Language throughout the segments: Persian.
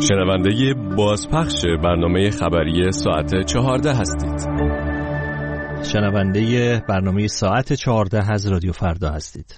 شنونده بازپخش برنامه خبری ساعت 14 هستید. شنونده برنامه ساعت 14 از رادیو فردا هستید.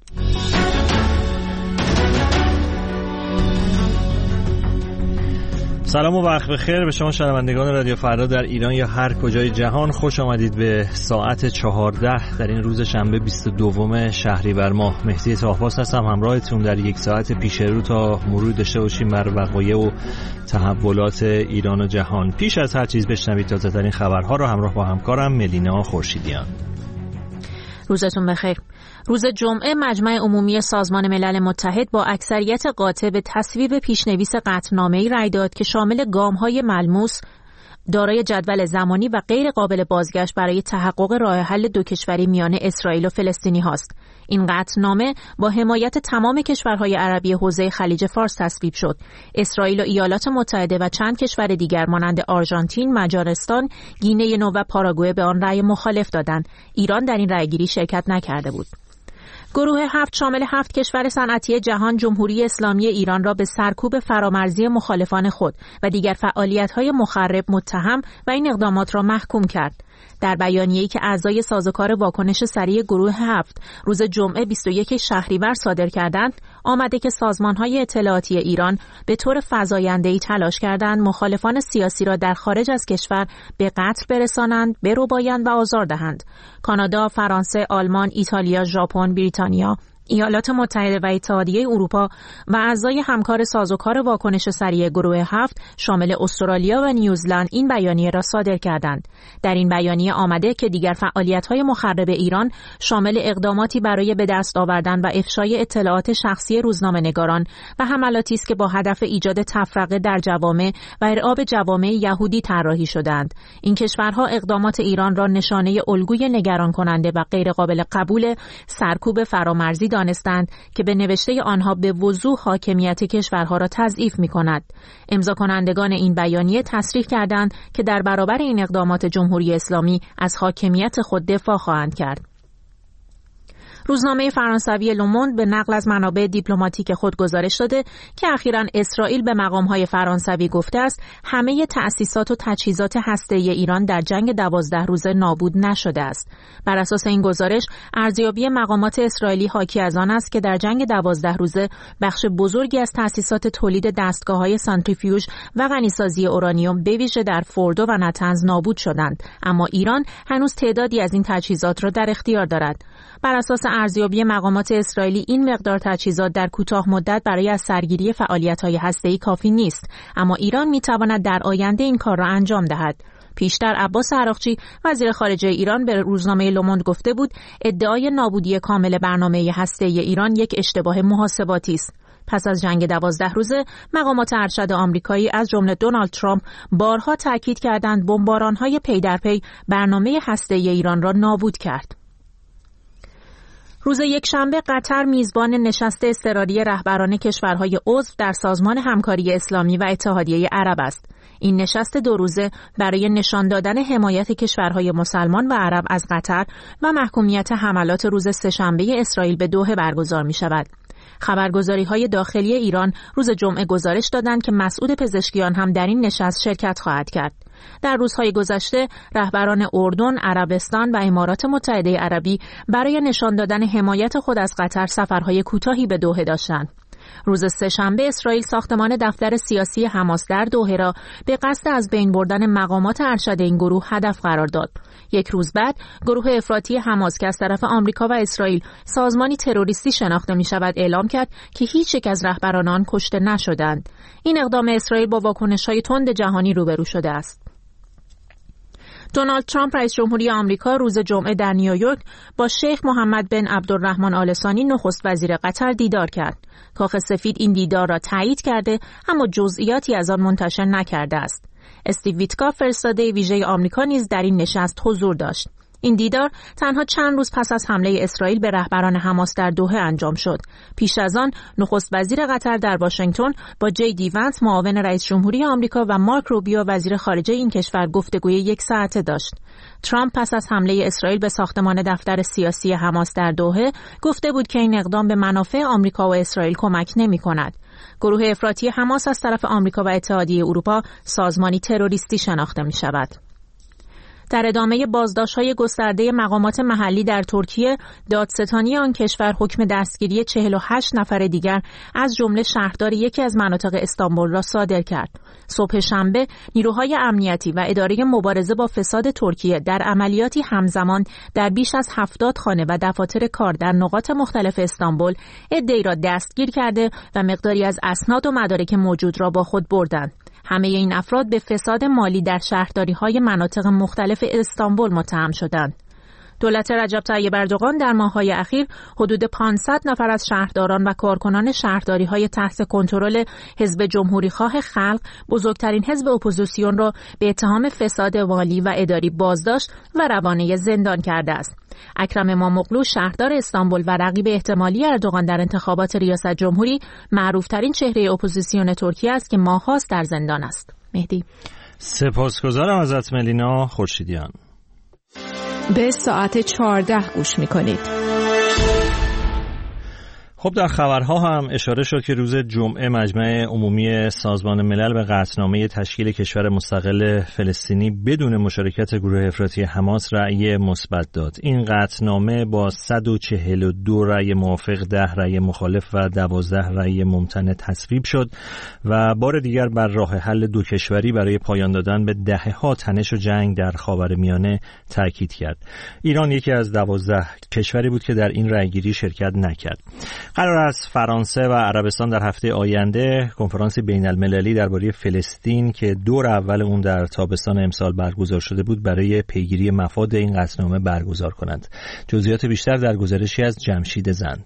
سلام و وقت بخیر به شما شنوندگان رادیو فردا در ایران یا هر کجای جهان. خوش آمدید به ساعت 14 در این روز شنبه 22 شهریور ماه. مهدی طاهپاس هستم همراهتون در یک ساعت پیش رو تا مرور داشته باشیم بر وقایع و تحولات ایران و جهان. پیش از هر چیز بشنوید تازه‌ترین خبرها رو همراه با همکارم ملینا خورشیدیان. روزتون بخیر. روز جمعه مجمع عمومی سازمان ملل متحد با اکثریت قاطع به تصویب پیشنویس قطعنامه‌ای رأی داد که شامل گام‌های ملموس، دارای جدول زمانی و غیر قابل بازگشت برای تحقق راه حل دو کشوری میان اسرائیل و فلسطینی هاست. این قطعنامه با حمایت تمام کشورهای عربی حوزه خلیج فارس تصویب شد. اسرائیل و ایالات متحده و چند کشور دیگر مانند آرژانتین، مجارستان، گینه نو و پاراگوئه به آن رأی مخالف دادند. ایران در این رأیگیری شرکت نکرده بود. گروه 7 شامل 7 کشور صنعتی جهان جمهوری اسلامی ایران را به سرکوب فرامرزی مخالفان خود و دیگر فعالیت‌های مخرب متهم و این اقدامات را محکوم کرد. در بیانیه‌ای که اعضای سازوکار واکنش سریع گروه 7 روز جمعه 21 شهریور صادر کردند، آمده که سازمان‌های اطلاعاتی ایران به طور فزاینده‌ای تلاش کردند مخالفان سیاسی را در خارج از کشور به قتل برسانند، بربایند و آزار دهند. کانادا، فرانسه، آلمان، ایتالیا، ژاپن، بریتانیا، ایالات متحده و اتحادیه اروپا و اعضای همکار سازوکار واکنش سریع گروه 7 شامل استرالیا و نیوزلند این بیانیه را صادر کردند. در این بیانیه آمده که دیگر فعالیت‌های مخرب ایران شامل اقداماتی برای به دست آوردن و افشای اطلاعات شخصی روزنامه‌نگاران و حملاتی است که با هدف ایجاد تفرقه در جوامع و ارعاب جوامع یهودی طراحی شدند. این کشورها اقدامات ایران را نشانه الگوی نگران کننده و غیر قابل قبول سرکوب فرامرزی دانستند که به نوشته آنها به وضوح حاکمیت کشورها را تضعیف می‌کند. امضا کنندگان این بیانیه تصریح کردند که در برابر این اقدامات جمهوری اسلامی از حاکمیت خود دفاع خواهند کرد. روزنامه فرانسوی لوموند به نقل از منابع دیپلماتیک خود گزارش داده که اخیراً اسرائیل به مقام‌های فرانسوی گفته است همه تأسیسات و تجهیزات هسته‌ای ایران در جنگ 12 روزه نابود نشده است. بر اساس این گزارش ارزیابی مقامات اسرائیلی حاکی از آن است که در جنگ 12 روزه بخش بزرگی از تأسیسات تولید دستگاه‌های سانتریفیوژ و غنیسازی اورانیوم به ویژه در فوردو و نتنز نابود شدند، اما ایران هنوز تعدادی از این تجهیزات را در اختیار دارد. بر اساس ارزیابی مقامات اسرائیلی این مقدار تجهیزات در کوتاه مدت برای از سرگیری فعالیت‌های هسته‌ای کافی نیست، اما ایران می‌تواند در آینده این کار را انجام دهد. پیشتر عباس عراقچی وزیر خارجه ایران به روزنامه لوموند گفته بود ادعای نابودی کامل برنامه هسته‌ای ایران یک اشتباه محاسباتی است. پس از جنگ 12 روزه مقامات ارشد آمریکایی از جمله دونالد ترامپ بارها تاکید کردند بمباران‌های پی در پی برنامه هسته‌ای ایران را نابود کرد. روز یکشنبه قطر میزبان نشست اضطراری رهبران کشورهای عضو در سازمان همکاری اسلامی و اتحادیه عرب است. این نشست 2 روزه برای نشان دادن حمایت کشورهای مسلمان و عرب از قطر و محکومیت حملات روز سه‌شنبه اسرائیل به دوحه برگزار می شود. خبرگزاری‌های داخلی ایران روز جمعه گزارش دادند که مسعود پزشکیان هم در این نشست شرکت خواهد کرد. در روزهای گذشته رهبران اردن، عربستان و امارات متحده عربی برای نشان دادن حمایت خود از قطر سفرهای کوتاهی به دوحه داشتند. روز سه‌شنبه اسرائیل ساختمان دفتر سیاسی حماس در دوحه را به قصد از بین بردن مقامات ارشد این گروه هدف قرار داد. یک روز بعد گروه افراطی حماس که از طرف آمریکا و اسرائیل سازمانی تروریستی شناخته می شود اعلام کرد که هیچ یک از رهبران آن کشته نشدند. این اقدام اسرائیل با واکنش‌های تند جهانی روبرو شده است. دونالد ترامپ رئیس جمهوری آمریکا روز جمعه در نیویورک با شیخ محمد بن عبدالرحمن آل ثانی نخست وزیر قطر دیدار کرد. کاخ سفید این دیدار را تایید کرده اما جزئیاتی از آن منتشر نکرده است. استیو ویتکاف فرستاده ویژه آمریکا نیز در این نشست حضور داشت. این دیدار تنها چند روز پس از حمله اسرائیل به رهبران حماس در دوحه انجام شد. پیش از آن نخست وزیر قطر در واشنگتن با جی دی ونس معاون رئیس جمهوری آمریکا و مارک روبیو وزیر خارجه این کشور گفتگوی 1 ساعته داشت. ترامپ پس از حمله اسرائیل به ساختمان دفتر سیاسی حماس در دوحه گفته بود که این اقدام به منافع آمریکا و اسرائیل کمک نمی‌کند. گروه افراطی حماس از طرف آمریکا و اتحادیه اروپا سازمانی تروریستی شناخته می شود. در ادامه بازداشت‌های گسترده مقامات محلی در ترکیه، دادستانی آن کشور حکم دستگیری 48 نفر دیگر از جمله شهردار یکی از مناطق استانبول را صادر کرد. صبح شنبه، نیروهای امنیتی و اداره مبارزه با فساد ترکیه در عملیاتی همزمان در بیش از 70 خانه و دفاتر کار در نقاط مختلف استانبول عده‌ای را دستگیر کرده و مقداری از اسناد و مدارک موجود را با خود بردند. همه این افراد به فساد مالی در شهرداری‌های مناطق مختلف استانبول متهم شدند. دولت رجب طیب اردوغان در ماه‌های اخیر حدود 500 نفر از شهرداران و کارکنان شهرداری‌های تحت کنترل حزب جمهوری‌خواه خلق، بزرگترین حزب اپوزیسیون را به اتهام فساد مالی و اداری بازداشت و روانه زندان کرده است. اکرم اماموغلو، شهردار استانبول و رقیب احتمالی اردوغان در انتخابات ریاست جمهوری، معروف‌ترین چهره اپوزیسیون ترکیه است که ماه‌هاست در زندان است. مهدی، سپاسگزارم ازت ملینا خورشیدیان. به ساعت 14 گوش می‌کنید. خب در خبرها هم اشاره شد که روز جمعه مجمع عمومی سازمان ملل به قطعنامه تشکیل کشور مستقل فلسطینی بدون مشارکت گروه افراطی حماس رأی مثبت داد. این قطعنامه با 142 رأی موافق، 10 رأی مخالف و 12 رأی ممتنع تصویب شد و بار دیگر بر راه حل دو کشوری برای پایان دادن به دهه‌ها تنش و جنگ در خاورمیانه تاکید کرد. ایران یکی از 12 کشوری بود که در این رأیگیری شرکت نکرد. قرار است فرانسه و عربستان در هفته آینده کنفرانسی بین المللی درباره فلسطین که دور اول اون در تابستان امسال برگزار شده بود برای پیگیری مفاد این قطعنامه برگزار کنند. جزئیات بیشتر در گزارشی از جمشید زند.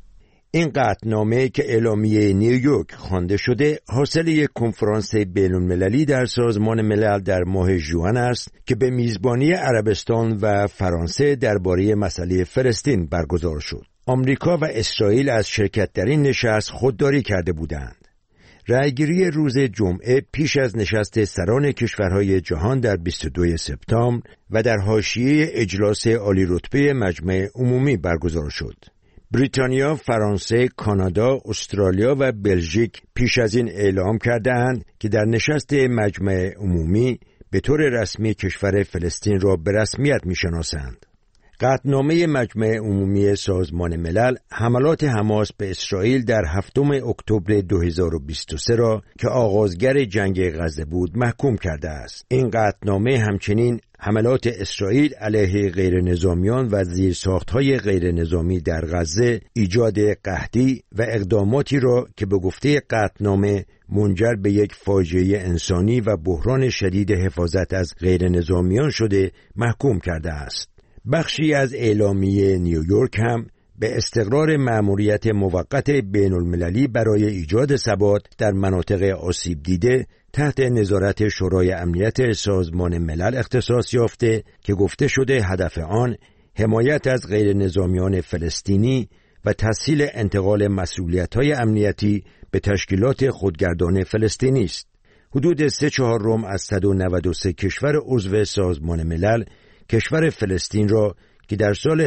این قطعنامه که اعلامیه نیویورک خوانده شده حاصل یک کنفرانس بین المللی در سازمان ملل در ماه ژوئن است که به میزبانی عربستان و فرانسه درباره مسئله فلسطین برگزار شد. آمریکا و اسرائیل از شرکت در این نشست خودداری کرده بودند. رأیگیری روز جمعه پیش از نشست سران کشورهای جهان در 22 سپتامبر و در حاشیه اجلاس عالی رتبه مجمع عمومی برگزار شد. بریتانیا، فرانسه، کانادا، استرالیا و بلژیک پیش از این اعلام کرده‌اند که در نشست مجمع عمومی به طور رسمی کشور فلسطین را به رسمیت می‌شناسند. قطعنامه مجمع عمومی سازمان ملل حملات حماس به اسرائیل در 7 اکتبر 2023 را که آغازگر جنگ غزه بود محکوم کرده است. این قطعنامه همچنین حملات اسرائیل علیه غیرنظامیان و زیرساخت‌های غیرنظامی در غزه، ایجاد قحطی و اقداماتی را که به گفته قطعنامه منجر به یک فاجعه انسانی و بحران شدید حفاظت از غیرنظامیان شده محکوم کرده است. بخشی از اعلامیه نیویورک هم به استقرار مأموریت موقت بین المللی برای ایجاد ثبات در مناطق آسیب دیده تحت نظارت شورای امنیت سازمان ملل اختصاص یافته که گفته شده هدف آن حمایت از غیر نظامیان فلسطینی و تسهیل انتقال مسئولیت‌های امنیتی به تشکیلات خودگردان فلسطینی است. حدود 3/4 از 193 کشور عضو سازمان ملل کشور فلسطین را که در سال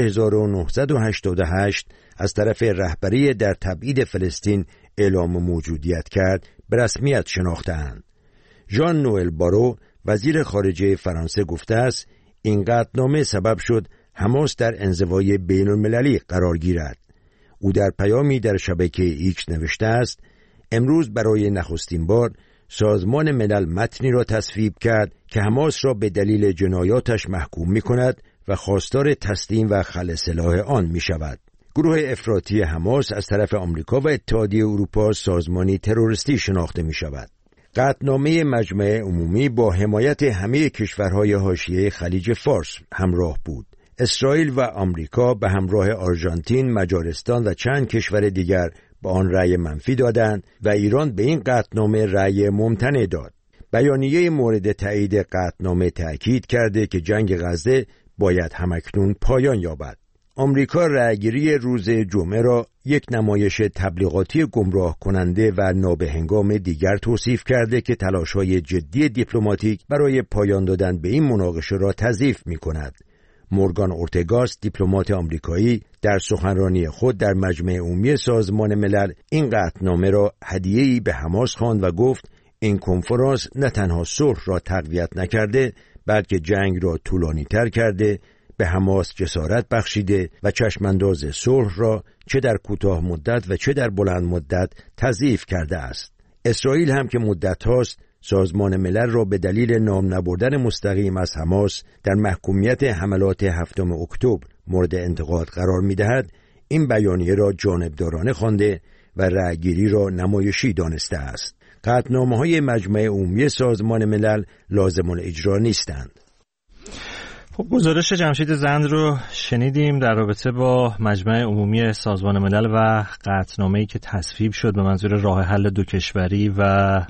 1988 از طرف رهبری در تبعید فلسطین اعلام موجودیت کرد به رسمیت شناخته‌اند. ژان نوئل بارو وزیر خارجه فرانسه گفته است این قطعنامه سبب شد حماس در انزوای بین المللی قرار گیرد. او در پیامی در شبکه ایکس نوشته است امروز برای نخستین بار سازمان ملل متنی را تصویب کرد که حماس را به دلیل جنایاتش محکوم می کند و خواستار تسلیم و خلع سلاح آن می شود. گروه افراطی حماس از طرف آمریکا و اتحادیه اروپا سازمانی تروریستی شناخته می شود. قطعنامه مجمع عمومی با حمایت همه کشورهای حاشیه خلیج فارس همراه بود. اسرائیل و آمریکا به همراه آرژانتین، مجارستان و چند کشور دیگر با آن رأی منفی دادند و ایران به این قطعنامه رأی ممتنع داد. بیانیه مورد تایید قطعنامه تأکید کرده که جنگ غزه باید همکنون پایان یابد. آمریکا رأیگیری روز جمعه را یک نمایش تبلیغاتی گمراه کننده و نابهنگام دیگر توصیف کرده که تلاش‌های جدی دیپلماتیک برای پایان دادن به این مناقشه را تضعیف می‌کند. مورگان اورتگاس، دیپلمات آمریکایی، در سخنرانی خود در مجمع عمومی سازمان ملل این قطعنامه را هدیه‌ای به حماس خواند و گفت این کنفرانس نه تنها صلح را تقویت نکرده بلکه جنگ را طولانی‌تر کرده، به حماس جسارت بخشیده و چشمانداز صلح را چه در کوتاه مدت و چه در بلند مدت تضعیف کرده است. اسرائیل هم که مدت هاست سازمان ملل را به دلیل نام نبردن مستقیم از حماس در محکومیت حملات 7 اکتبر مورد انتقاد قرار می‌دهد، این بیانیه را جانبدارانه خوانده و رأیگیری را نمایشی دانسته است. قطعنامه‌های مجمع عمومی سازمان ملل لازم الاجرا نیستند. خب گزارش جمشید زند رو شنیدیم در رابطه با مجمع عمومی سازمان ملل و قطعنامه‌ای که تصویب شد به منظور راه حل دو کشوری و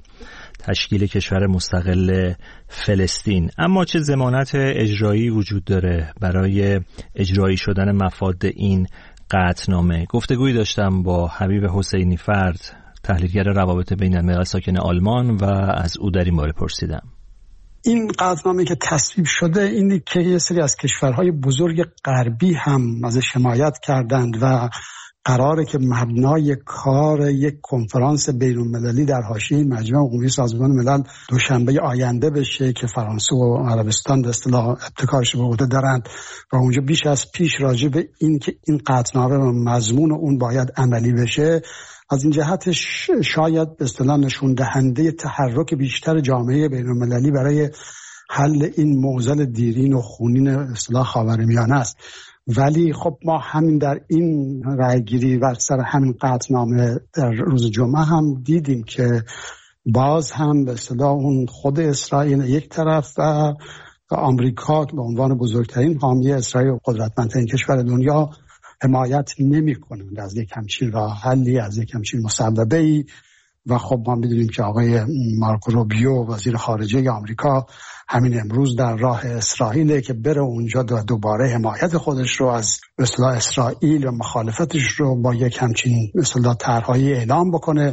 تشکیل کشور مستقل فلسطین. اما چه ضمانت اجرایی وجود داره برای اجرایی شدن مفاد این قطعنامه؟ گفتگویی داشتم با حبیب حسینی فرد، تحلیلگر روابط بین الملل ساکن آلمان، و از او در این باره پرسیدم. این قطعنامه که تصویب شده اینی که یه سری از کشورهای بزرگ غربی هم ازش حمایت کردند و قراره که مبنای کار یک کنفرانس بین‌المللی در حاشیه مجمع عمومی سازمان ملل دوشنبه آینده بشه که فرانسه و عربستان به اصطلاح ابتکارش به عهده دارند و اونجا بیش از پیش راجع به این که این قطعنامه و مضمون اون باید عملی بشه، از این جهت شاید به اصطلاح نشون دهنده تحرک بیشتر جامعه بین‌المللی برای حل این معضل دیرین و خونین اصطلاح خاورمیانه است. ولی خب ما همین در این رأیگیری و سر همین قطعنامه در روز جمعه هم دیدیم که باز هم به اصطلاح اون خود اسرائیل یک طرف و آمریکا که به عنوان بزرگترین حامی اسرائیل و قدرتمندترین کشور دنیا حمایت نمی‌کنند از یک همچین راه حلی، از یک همچین مصوبه‌ای. و خب ما می‌دونیم که آقای مارکو روبیو وزیر خارجه آمریکا همین امروز در راه اسرائیل که بره اونجا دوباره حمایت خودش رو از اصطلاح اسرائیل و مخالفتش رو با یک همچین اصطلاح طرح‌هایی اعلام بکنه.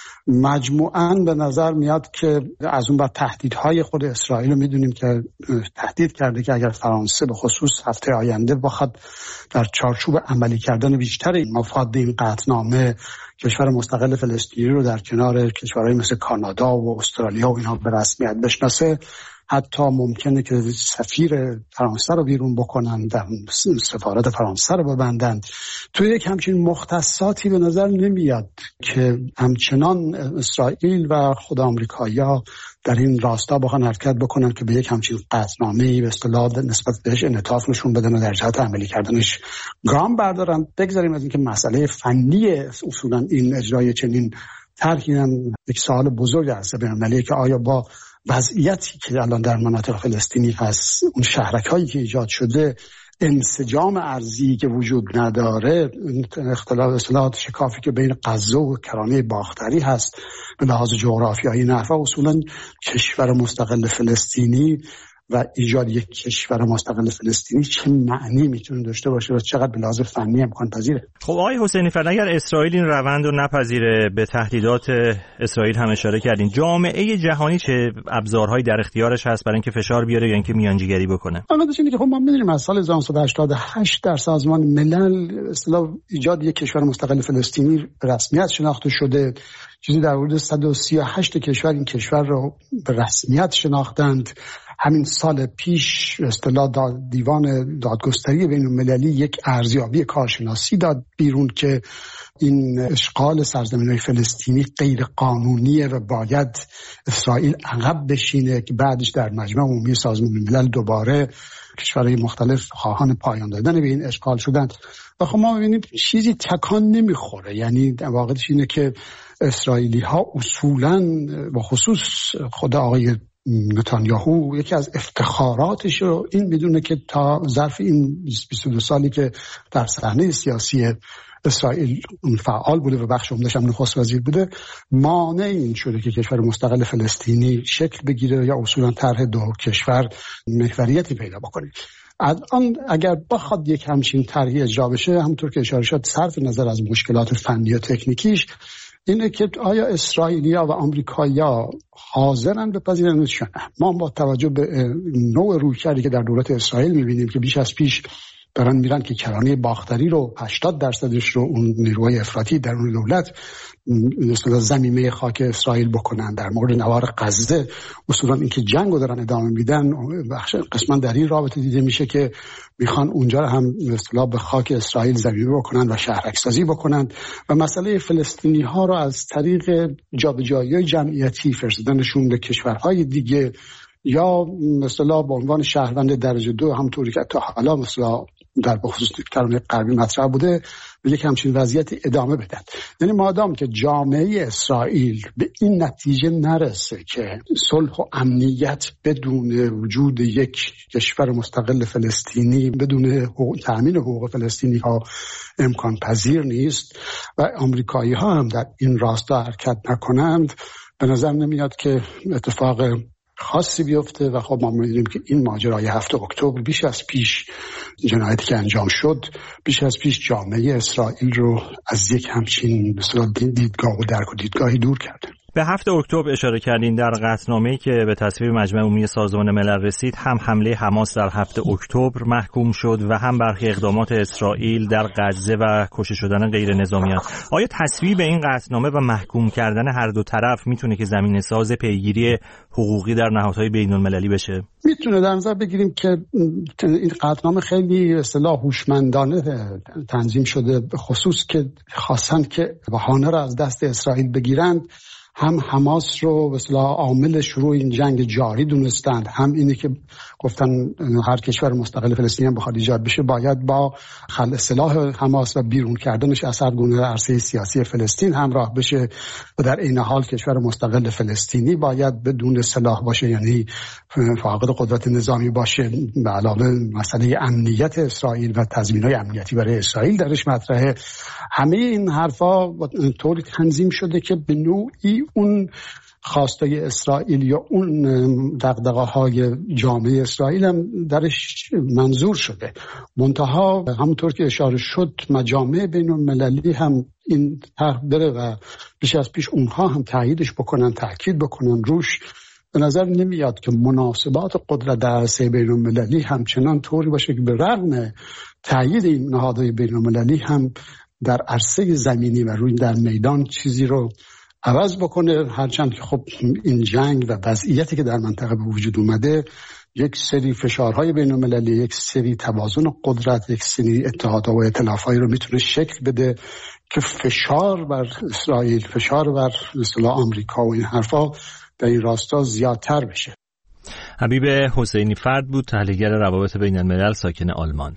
مجموعاً به نظر میاد که از اون بعد تهدیدهای خود اسرائیل رو میدونیم که تهدید کرده که اگر فرانسه به خصوص هفته آینده بخواد در چارچوب عملی کردن بیشتر این مفاد این قطعنامه کشور مستقل فلسطینی رو در کنار کشورهای مثل کانادا و استرالیا و اینها به رسمیت بشناسه، حتی ممکنه که سفیر فرانسه رو بیرون بکنن، در سفارت فرانسه رو ببندن. توی یک همچین مختصاتی به نظر نمیاد که همچنان اسرائیل و خود آمریکایی‌ها در این راستا بخوان حرکت بکنن که به یک همچین قطعنامه‌ای به اصطلاح نسبت بهش انعطاف نشون بدن و در جهت عملی کردنش گام بردارن. بگذاریم از اینکه مسئله فنی اصولا این اجرای چنین طرحی هم یک سوال بزرگ است بین‌المللی که آیا با وضعیتی که الان در مناطق فلسطینی هست، اون شهرک‌هایی که ایجاد شده، انسجام ارضی که وجود نداره، اختلاف اصطلاحات شکافی که بین غزه و کرانه باختری هست به لحاظ جغرافیایی نحوه، اصولا کشور مستقل فلسطینی و ایجاد یک کشور مستقل فلسطینی چه معنی میتونه داشته باشه و چقدر به لحاظ فنی امکان پذیره. خب آقای حسینی فرد، اگر اسرائیل این روند رو نپذیره، به تهدیدات اسرائیل هم اشاره کردین، جامعه جهانی چه ابزارهایی در اختیارش هست برای اینکه فشار بیاره یا اینکه میانجیگری بکنه؟ البته اینکه خب ما می‌دونیم از سال 1988 در سازمان ملل اصطلاح ایجاد یک کشور مستقل فلسطینی رسمیت شناخته شده. چیزی در حدود 138 کشور این کشور رو به رسمیت شناختند. همین سال پیش اصطلاح دیوان دادگستری بین‌المللی یک ارزیابی کارشناسی داد بیرون که این اشغال سرزمین‌های فلسطینی غیر قانونیه و باید اسرائیل عقب بشینه، که بعدش در مجمع عمومی سازمان ملل دوباره کشورهای مختلف خواهان پایان دادن به این اشغال شدند. و خب ما می‌بینیم چیزی تکان نمیخوره. یعنی واقعیتش اینه که اسرائیلی‌ها اصولاً و خصوص خود آقای نتانیاهو یکی از افتخاراتش رو این میدونه که تا ظرف این 22 سالی که در صحنه سیاسی اسرائیل فعال بوده و بخش عمده‌اش هم نخست وزیر بوده، مانع این شده که کشور مستقل فلسطینی شکل بگیره یا اصولا طرح دو کشور محوریتی پیدا بکنه. الان اگر بخواد یک همچین طرحی اجرا بشه، همونطور که اشاره شد، صرف نظر از مشکلات فنی و تکنیکیش، اینه که آیا اسرائیلیا و آمریکایی‌ها حاضرن بپذیرن یا نه. ما با توجه به نوع رویکردی که در دولت اسرائیل می‌بینیم که بیش از پیش دارن میرن که کرانه باختری رو 80% رو اون نیروهای افراطی در اون دولت مثلا ضمیمه خاک اسرائیل بکنن. در مورد نوار غزه اصولا اینکه جنگو دارن ادامه میدن، بخش قسما در این رابطه دیده میشه که میخوان اونجا رو هم مثلا به خاک اسرائیل ضمیمه بکنن و شهرک سازی بکنن و مسئله فلسطینی ها رو از طریق جابجایی جمعیتی فرستادنشون به کشورهای دیگه یا مثلا به عنوان شهروند درجه 2 همونطوری که تا حالا مثلا در بخصوص کرانه غربی مطرح بوده به یک همچین وضعیت ادامه بدن. یعنی مادام که جامعه اسرائیل به این نتیجه نرسه که صلح و امنیت بدون وجود یک کشور مستقل فلسطینی، بدون تأمین حقوق فلسطینی ها امکان پذیر نیست و آمریکایی ها هم در این راستا حرکت نکنند، به نظر نمیاد که اتفاق خاصی بیفته. و خب ما می‌بینیم که این ماجرای 7 اکتبر بیش از پیش جنایتی که انجام شد بیش از پیش جامعه اسرائیل رو از یک همچین مثلا دیدگاه و درک و دیدگاهی دور کرده. به 7 اکتبر اشاره کردین. در قطعنامه‌ای که به تصویب مجمع عمومی سازمان ملل رسید هم حمله حماس در 7 اکتبر محکوم شد و هم برخی اقدامات اسرائیل در غزه و کشته شدن غیر نظامیان. آیا تصویب این قطعنامه و محکوم کردن هر دو طرف میتونه که زمینه‌ساز پیگیری حقوقی در نهادهای بین‌المللی بشه؟ میتونه. در نظر بگیریم که این قطعنامه خیلی اصطلاح هوشمندانه تنظیم شده، به خصوص که خواستن که بهانه را از دست اسرائیل بگیرند. هم حماس رو به اصطلاح عامل شروع این جنگ جاری دونستند، هم اینی که گفتن هر کشور مستقل فلسطینی هم بخواد ایجاد بشه باید با خلع سلاح حماس و بیرون کردنش از هر گونه عرصه سیاسی فلسطین همراه بشه و در این حال کشور مستقل فلسطینی باید بدون سلاح باشه، یعنی فاقد قدرت نظامی باشه. به علاوه مسئله امنیت اسرائیل و تضمین‌های امنیتی برای اسرائیل درش مطرحه. همه این حرفا طوری تنظیم شده که به نوعی اون خواستای اسرائیل یا اون دغدغه‌های جامعه اسرائیل هم درش منظور شده. منتها همونطور که اشاره شد مجامع بین‌المللی هم این طرح بره و بیش از پیش اونها هم تاییدش بکنن، تاکید بکنن روش. به نظر نمیاد که مناسبات قدرت در عرصه بین‌المللی همچنان طوری باشه که به رغم تایید این نهادهای بین‌المللی هم در عرصه زمینی و روی در میدان چیزی رو عوض بکنه، هرچند که خب این جنگ و وضعیتی که در منطقه به وجود اومده یک سری فشارهای بین‌المللی، یک سری توازن قدرت، یک سری اتحادها و ائتلافایی رو میتونه شکل بده که فشار بر اسرائیل، فشار بر اصطلاح آمریکا و این حرفا در این راستا زیادتر بشه. حبیب حسینی فرد بود، تحلیلگر روابط بین‌الملل، ساکن آلمان.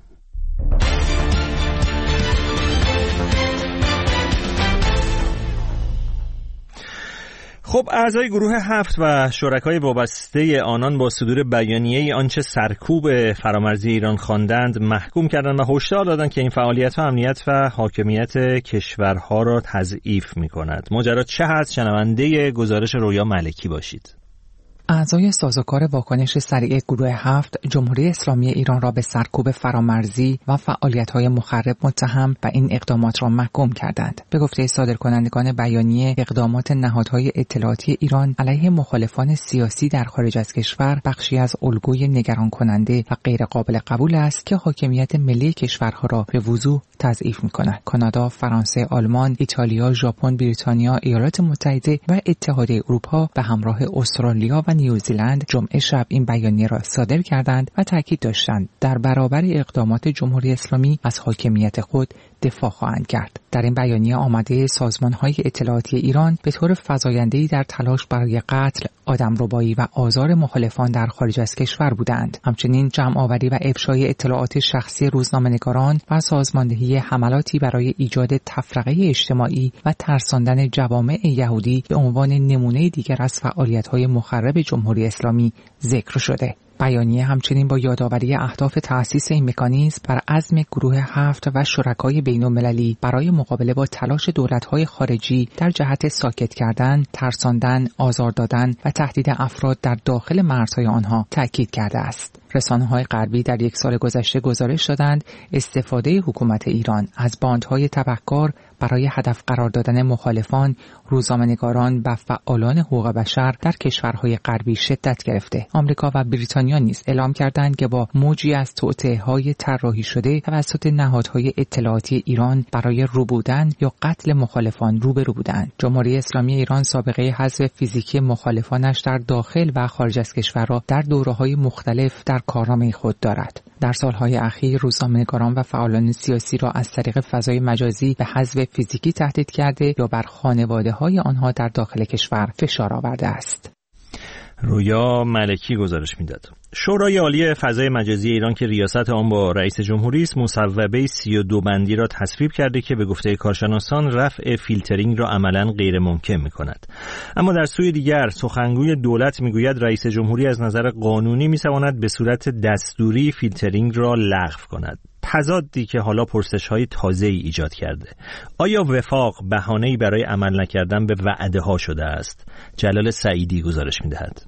خب اعضای گروه 7 و شرکای وابسته آنان با صدور بیانیه‌ای آنچه سرکوب فرامرزی ایران خواندند محکوم کردند و هشدار دادند که این فعالیت‌ها امنیت و حاکمیت کشورها را تضعیف می‌کند. ماجرا چه هست؟ شنونده گزارش رویا ملکی باشید. اعضای سازوکار واکنش سریع گروه 7 جمهوری اسلامی ایران را به سرکوب فرامرزی و فعالیت‌های مخرب متهم و این اقدامات را محکوم کردند. به گفته صادرکنندگان بیانیه، اقدامات نهادهای اطلاعاتی ایران علیه مخالفان سیاسی در خارج از کشور بخشی از الگوی نگران کننده و غیر قابل قبول است که حاکمیت ملی کشورها را به وضوح تضعیف می‌کند. کانادا، فرانسه، آلمان، ایتالیا، ژاپن، بریتانیا، ایالات متحده و اتحادیه اروپا به همراه استرالیا و نیوزیلند جمعه شب این بیانیه را صادر کردند و تاکید داشتند در برابر اقدامات جمهوری اسلامی از حاکمیت خود دفاع خواهند کرد. در این بیانیه آمده سازمان‌های اطلاعاتی ایران به طور فزاینده‌ای در تلاش برای قتل، آدمربایی و آزار مخالفان در خارج از کشور بودند. همچنین جمع‌آوری و افشای اطلاعات شخصی روزنامه‌نگاران و سازماندهی حملاتی برای ایجاد تفرقه اجتماعی و ترساندن جوامع یهودی به عنوان نمونه دیگر از فعالیت‌های مخرب جمهوری اسلامی ذکر شده. بیانیه همچنین با یادآوری اهداف تأسیس این مکانیزم بر عزم گروه 7 و شرکای بین‌المللی برای مقابله با تلاش دولت‌های خارجی در جهت ساکت کردن، ترساندن، آزار دادن و تهدید افراد در داخل مرزهای آنها تأکید کرده است. رسانه‌های غربی در یک سال گذشته گزارش دادند استفاده حکومت ایران از باندهای تبهکار برای هدف قرار دادن مخالفان، روزنامه‌نگاران و فعالان حقوق بشر در کشورهای غربی شدت گرفته. آمریکا و بریتانیا نیز اعلام کردند که با موجی از توطئه‌های طراحی شده توسط نهادهای اطلاعاتی ایران برای ربودن یا قتل مخالفان روبرو بودند. جمهوری اسلامی ایران سابقه حذف فیزیکی مخالفانش در داخل و خارج از کشور را در دوره‌های مختلف در کارنامه خود دارد. در سالهای اخیر روزنامه‌نگاران و فعالان سیاسی را از طریق فضای مجازی به حذف فیزیکی تهدید کرده یا بر خانواده‌های آنها در داخل کشور فشار آورده است. رویا ملکی گزارش میداد. شورای عالی فضای مجازی ایران که ریاست آن با رئیس جمهوری است، مصوبه 32 بندی را تصویب کرده که به گفته کارشناسان رفع فیلترینگ را عملاً غیر ممکن می‌کند. اما در سوی دیگر سخنگوی دولت میگوید رئیس جمهوری از نظر قانونی می‌تواند به صورت دستوری فیلترینگ را لغو کند. تضادی که حالا پرسش‌های تازه‌ای ایجاد کرده. آیا وفاق بهانه‌ای برای عمل نکردن به وعده‌ها شده است؟ جلال سعیدی گزارش می‌دهد.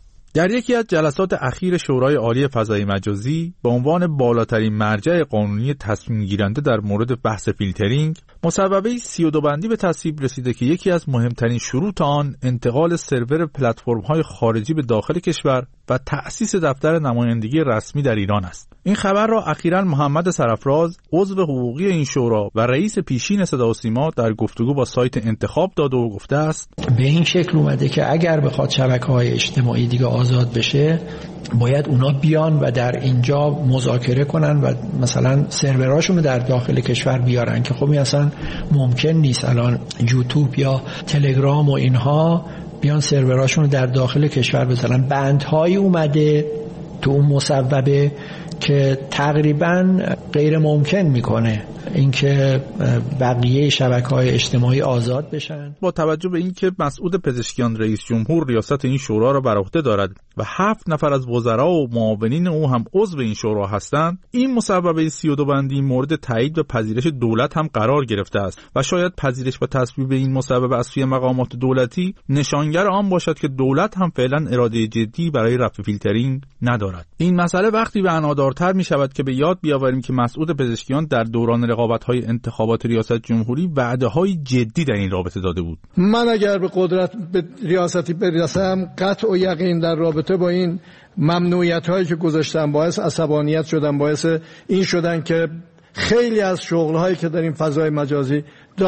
در یکی از جلسات اخیر شورای عالی فضای مجازی به عنوان بالاترین مرجع قانونی تصمیم گیرنده در مورد بحث فیلترینگ، مصوبه 32 بندی به تصویب رسیده که یکی از مهمترین شروط آن انتقال سرور پلتفرم‌های خارجی به داخل کشور و تأسیس دفتر نمایندگی رسمی در ایران است. این خبر را اخیراً محمد سرفراز، عضو حقوقی این شورا و رئیس پیشین صدا و سیما در گفتگو با سایت انتخاب داده و گفته است به این شکل اومده که اگر بخواد شبکه‌های اجتماعی دیگه آزاد بشه، باید اونا بیان و در اینجا مذاکره کنن و مثلا سروراشون رو در داخل کشور بیارن که خب این اصلا ممکن نیست. الان یوتیوب یا تلگرام و اینها بیان سروراشون رو در داخل کشور بزنن. بندهایی اومده تو اون مصوبه که تقریبا غیر ممکن میکنه اینکه بقیه شبکه‌های اجتماعی آزاد بشن. با توجه به اینکه مسعود پزشکیان رئیس جمهور ریاست این شورا را بر عهده دارد و 7 نفر از وزرا و معاونین او هم عضو این شورا هستند، این مصوبه 32 بندی مورد تایید و پذیرش دولت هم قرار گرفته است و شاید پذیرش و تصویب این مصوبه از سوی مقامات دولتی نشانگر آن باشد که دولت هم فعلا اراده جدی برای رفع فیلترینگ ندارد. این مسئله وقتی معنادارتر می شود که به یاد بیاوریم که مسعود پزشکیان در دوران رقابت‌های انتخابات ریاست جمهوری وعده‌های جدی در این رابطه داده بود. من اگر به قدرت به ریاستی برسم، قطع و یقین در رابطه با این ممنوعیت‌هایی که گذاشتم باعث عصبانیت شدن، باعث این شدن که خیلی از شغل‌هایی که در این فضای مجازی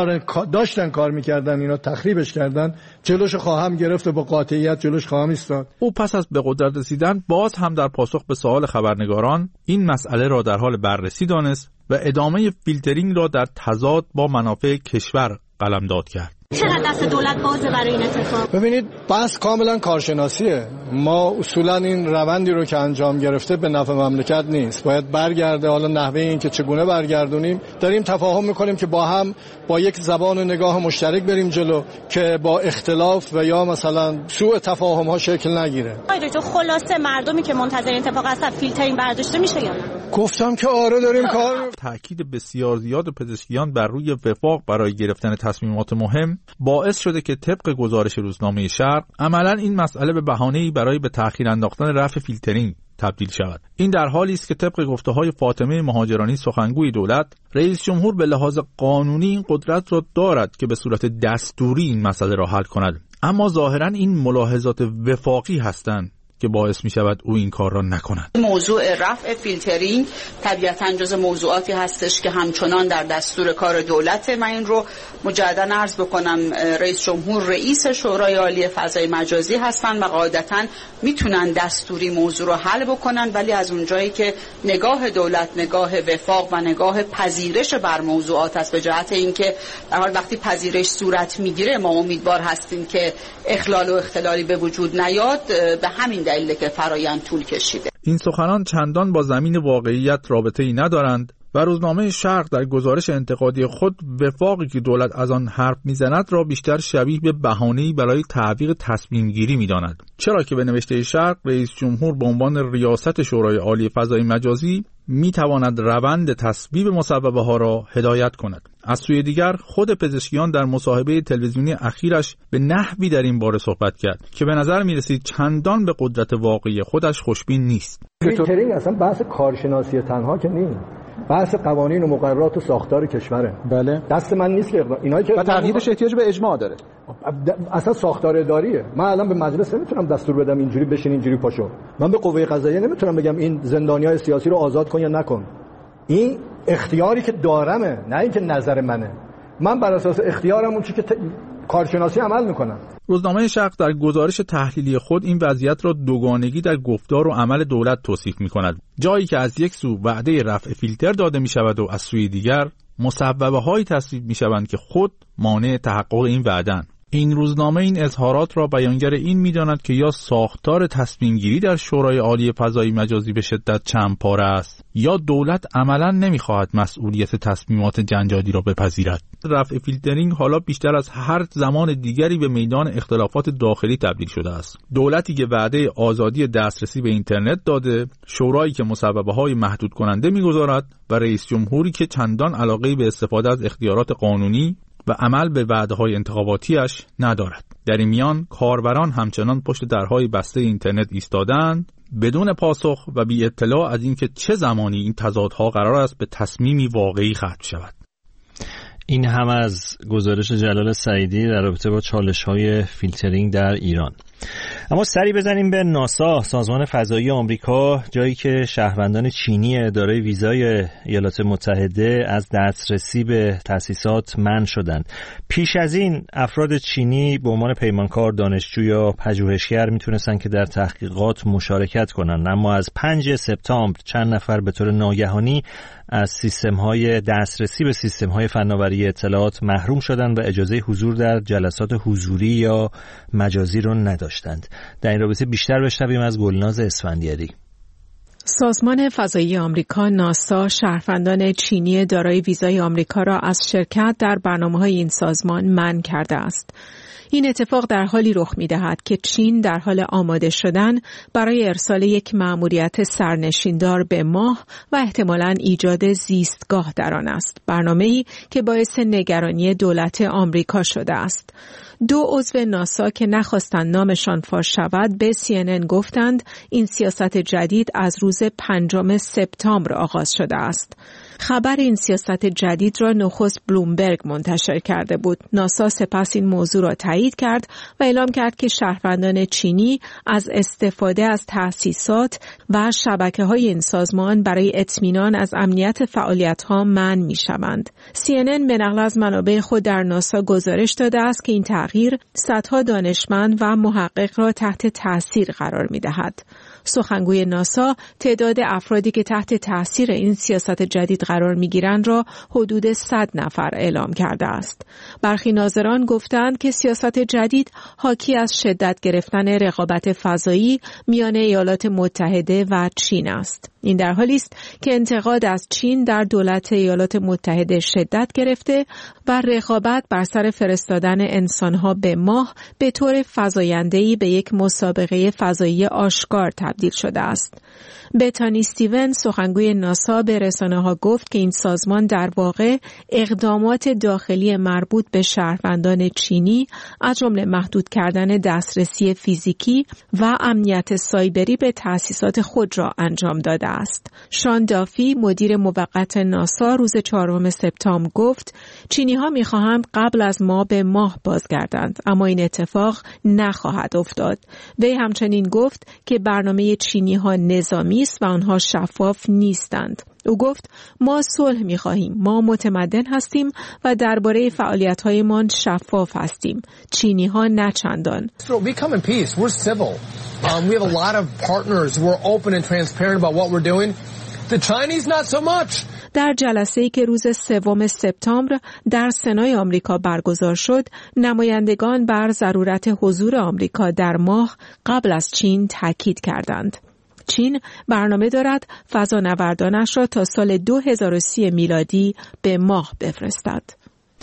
داشتن کار می‌کردن اینا تخریبش کردن، جلوش خواهم گرفت و با قاطعیت جلوش خواهم ایستاد. او پس از به قدرت رسیدن باز هم در پاسخ به سوال خبرنگاران این مسئله را در حال بررسی دانست و ادامه فیلترینگ را در تضاد با منافع کشور قلمداد کرد. چقدر دست دولت بازه برای این اتفاق؟ ببینید بحث کاملا کارشناسیه. ما اصولا این روندی رو که انجام گرفته به نفع مملکت نیست، باید برگرده. حالا نحوه این که چگونه برگردونیم داریم تفاهم میکنیم که با هم با یک زبان و نگاه مشترک بریم جلو که با اختلاف و یا مثلا سوء تفاهم ها شکل نگیره. آقای دکتر خلاصه مردمی که منتظر اتفاق هستن فیلترینگ برداشته میشه یا نه؟ گفتم که آره داریم کار. تاکید بسیار زیاد پزشکیان بر روی وفاق برای گرفتن تصمیمات مهم باعث شده که طبق گزارش روزنامه شرق عملاً این مسئله به بهانه‌ای برای به تأخیر انداختن رفع فیلترینگ تبدیل شود. این در حالی است که طبق گفته‌های فاطمه مهاجرانی سخنگوی دولت، رئیس جمهور به لحاظ قانونی این قدرت را دارد که به صورت دستوری این مسئله را حل کند، اما ظاهراً این ملاحظات وفاقی هستند که باعث می شود او این کار را نکند. موضوع رفع فیلترینگ طبیعتاً جز موضوعاتی هستش که همچنان در دستور کار دولته. من این رو مجدداً عرض بکنم، رئیس جمهور رئیس شورای عالی فضای مجازی هستن و قاعدتاً میتونن دستوری موضوع رو حل بکنن، ولی از اونجایی که نگاه دولت نگاه وفاق و نگاه پذیرش بر موضوعات است، به جهت اینکه در حال وقتی پذیرش صورت میگیره ما امیدوار هستیم که اخلال و اختلالی به وجود نیاد، به همین دلیل که فرایند طول کشیده. این سخنان چندان با زمین واقعیت رابطه‌ای ندارند و روزنامه شرق در گزارش انتقادی خود وفاقی که دولت از آن حرف میزند را بیشتر شبیه به بهانه‌ای برای تعویق تصمیم گیری میداند، چرا که به نوشته شرق رئیس جمهور به عنوان ریاست شورای عالی فضای مجازی میتواند روند تصویب مسببه ها را هدایت کند. از سوی دیگر خود پزشکیان در مصاحبه تلویزیونی اخیرش به نحوی در این باره صحبت کرد که به نظر میرسید چندان به قدرت واقعی خودش خوشبین نیست. فیلترینگ اصلا بحث کارشناسی تنها که نیست، بحث قوانین و مقررات و ساختار کشوره. بله. دست من نیست که اینایی که تغییرش احتیاج به اجماع داره. اصلا ساختار اداریه. من الان به مجلس نمیتونم دستور بدم اینجوری بشین اینجوری پاشو. من به قوه قضاییه نمیتونم بگم این زندانیای سیاسی رو آزاد کن یا نکن. این اختیاری که دارمه، نه اینکه نظر منه. من بر اساس اختیارم اون چیزی که کارشناسی عمل میکنم. روزنامه شرق در گزارش تحلیلی خود این وضعیت را دوگانگی در گفتار و عمل دولت توصیف میکند. جایی که از یک سو وعده رفع فیلتر داده میشود و از سوی دیگر مسببه‌هایی تصویب میشوند که خود مانع تحقق این وعده‌اند. این روزنامه این اظهارات را بیانگر این می‌داند که یا ساختار تصمیم گیری در شورای عالی فضایی مجازی به شدت چندپاره است یا دولت عملاً نمی‌خواهد مسئولیت تصمیمات جنجالی را بپذیرد. رفع فیلترینگ حالا بیشتر از هر زمان دیگری به میدان اختلافات داخلی تبدیل شده است. دولتی که وعده آزادی دسترسی به اینترنت داده، شورایی که مسببه‌های محدود کننده می‌گذارد و رئیس جمهوری که چندان علاقه‌ای به استفاده از اختیارات قانونی و عمل به وعده‌های انتخاباتیش ندارد. در این میان کاربران همچنان پشت درهای بسته اینترنت ایستادند بدون پاسخ و بی اطلاع از اینکه چه زمانی این تضادها قرار است به تصمیمی واقعی ختم شود. این هم از گزارش جلال سعیدی در رابطه با چالش‌های فیلترینگ در ایران. اما سری بزنیم به ناسا، سازمان فضایی آمریکا، جایی که شهروندان چینی دارای ویزای ایالات متحده از دسترسی به تأسیسات منع شدند. پیش از این افراد چینی به عنوان پیمانکار، دانشجو یا پژوهشگر میتونستن که در تحقیقات مشارکت کنند، اما از 5 سپتامبر چند نفر به طور ناگهانی از سیستم‌های دسترسی به سیستم‌های فناوری اطلاعات محروم شدند و اجازه حضور در جلسات حضوری یا مجازی رو نداشتند. در این رابطه بیشتر بشنویم از گلناز اسفندیاری. سازمان فضایی آمریکا ناسا شهروندان چینی دارای ویزای آمریکا را از شرکت در برنامه‌های این سازمان منع کرده است. این اتفاق در حالی رخ می‌دهد که چین در حال آماده شدن برای ارسال یک مأموریت سرنشیندار به ماه و احتمالاً ایجاد زیستگاه در آن است، برنامه‌ای که باعث نگرانی دولت آمریکا شده است. 2 عضو ناسا که نخواستند نامشان فاش شود به CNN گفتند این سیاست جدید از روز 5 سپتامبر آغاز شده است. خبر این سیاست جدید را نخست بلومبرگ منتشر کرده بود. ناسا سپس این موضوع را تایید کرد و اعلام کرد که شهروندان چینی از استفاده از تأسیسات و شبکه‌های این سازمان برای اطمینان از امنیت فعالیت‌ها منع می‌شوند. CNN به نقل از منابع خود در ناسا گزارش داده است که این تغییر صدها دانشمند و محقق را تحت تأثیر قرار می‌دهد. سخنگوی ناسا تعداد افرادی که تحت تأثیر این سیاست جدید قرار می‌گیرند را حدود 100 نفر اعلام کرده است. برخی ناظران گفتند که سیاست جدید حاکی از شدت گرفتن رقابت فضایی میان ایالات متحده و چین است. این در حالی است که انتقاد از چین در دولت ایالات متحده شدت گرفته و رقابت بر سر فرستادن انسانها به ماه به طور فزاینده‌ای به یک مسابقه فضایی آشکار تبدیل شده است. بتانی استیون سخنگوی ناسا به رسانه‌ها گفت که این سازمان در واقع اقدامات داخلی مربوط به شهروندان چینی از جمله محدود کردن دسترسی فیزیکی و امنیت سایبری به تأسیسات خود را انجام داده است. شان دافی مدیر موقت ناسا روز 4 سپتامبر گفت چینی‌ها می‌خواهند قبل از ما به ماه بازگردند، اما این اتفاق نخواهد افتاد. وی همچنین گفت که برنامه چینی‌ها نظامی است و آنها شفاف نیستند. او گفت ما صلح می‌خواهیم، ما متمدن هستیم و درباره فعالیت‌هایمان شفاف هستیم. چینی‌ها نه چندان. We come in peace. We're civil. We have a lot of partners. We're open and transparent about what we're doing. The Chinese not so much. در جلسه‌ای که روز 3 سپتامبر در سنای آمریکا برگزار شد، نمایندگان بر ضرورت حضور آمریکا در ماه قبل از چین تاکید کردند. چین برنامه دارد فضانوردانش را تا سال 2030 میلادی به ماه بفرستد.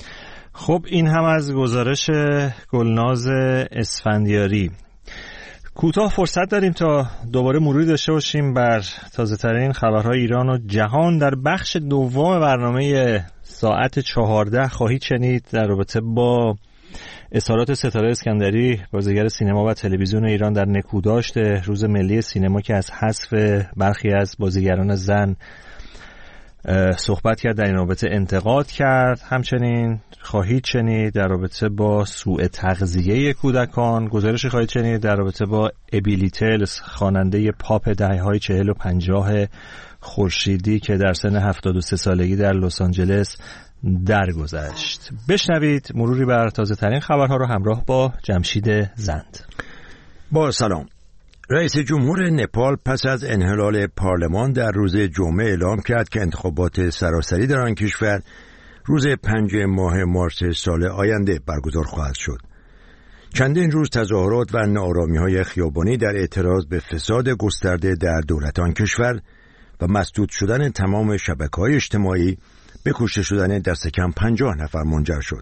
خب این هم از گزارش گلناز اسفندیاری. کوتاه فرصت داریم تا دوباره مروری داشته باشیم بر تازه‌ترین خبرهای ایران و جهان. در بخش دوم برنامه ساعت 14 خواهید شنید در رابطه با اظهارات ستاره اسکندری، بازیگر سینما و تلویزیون ایران، در نکوداشت روز ملی سینما که از حذف برخی از بازیگران زن صحبت کرد، در این رابطه انتقاد کرد. همچنین خواهید شنید در رابطه با سوء تغذیه کودکان، گزارشی خواهید شنید در رابطه با ابیلیتلز، خواننده پاپ دهه‌های 40 و 50 خورشیدی که در سن 73 سالگی در لس آنجلس درگذشت. بشنوید مروری بر تازه ترین خبرها رو همراه با جمشید زند. با سلام. رئیس جمهور نپال پس از انحلال پارلمان در روز جمعه اعلام کرد که انتخابات سراسری در آن کشور روز 5 ماه مارس سال آینده برگزار خواهد شد. چندین روز تظاهرات و ناآرامی‌های خیابانی در اعتراض به فساد گسترده در دولت آن کشور و مسدود شدن تمام شبکه‌های اجتماعی به کشته شدن دست کم 50 نفر منجر شد.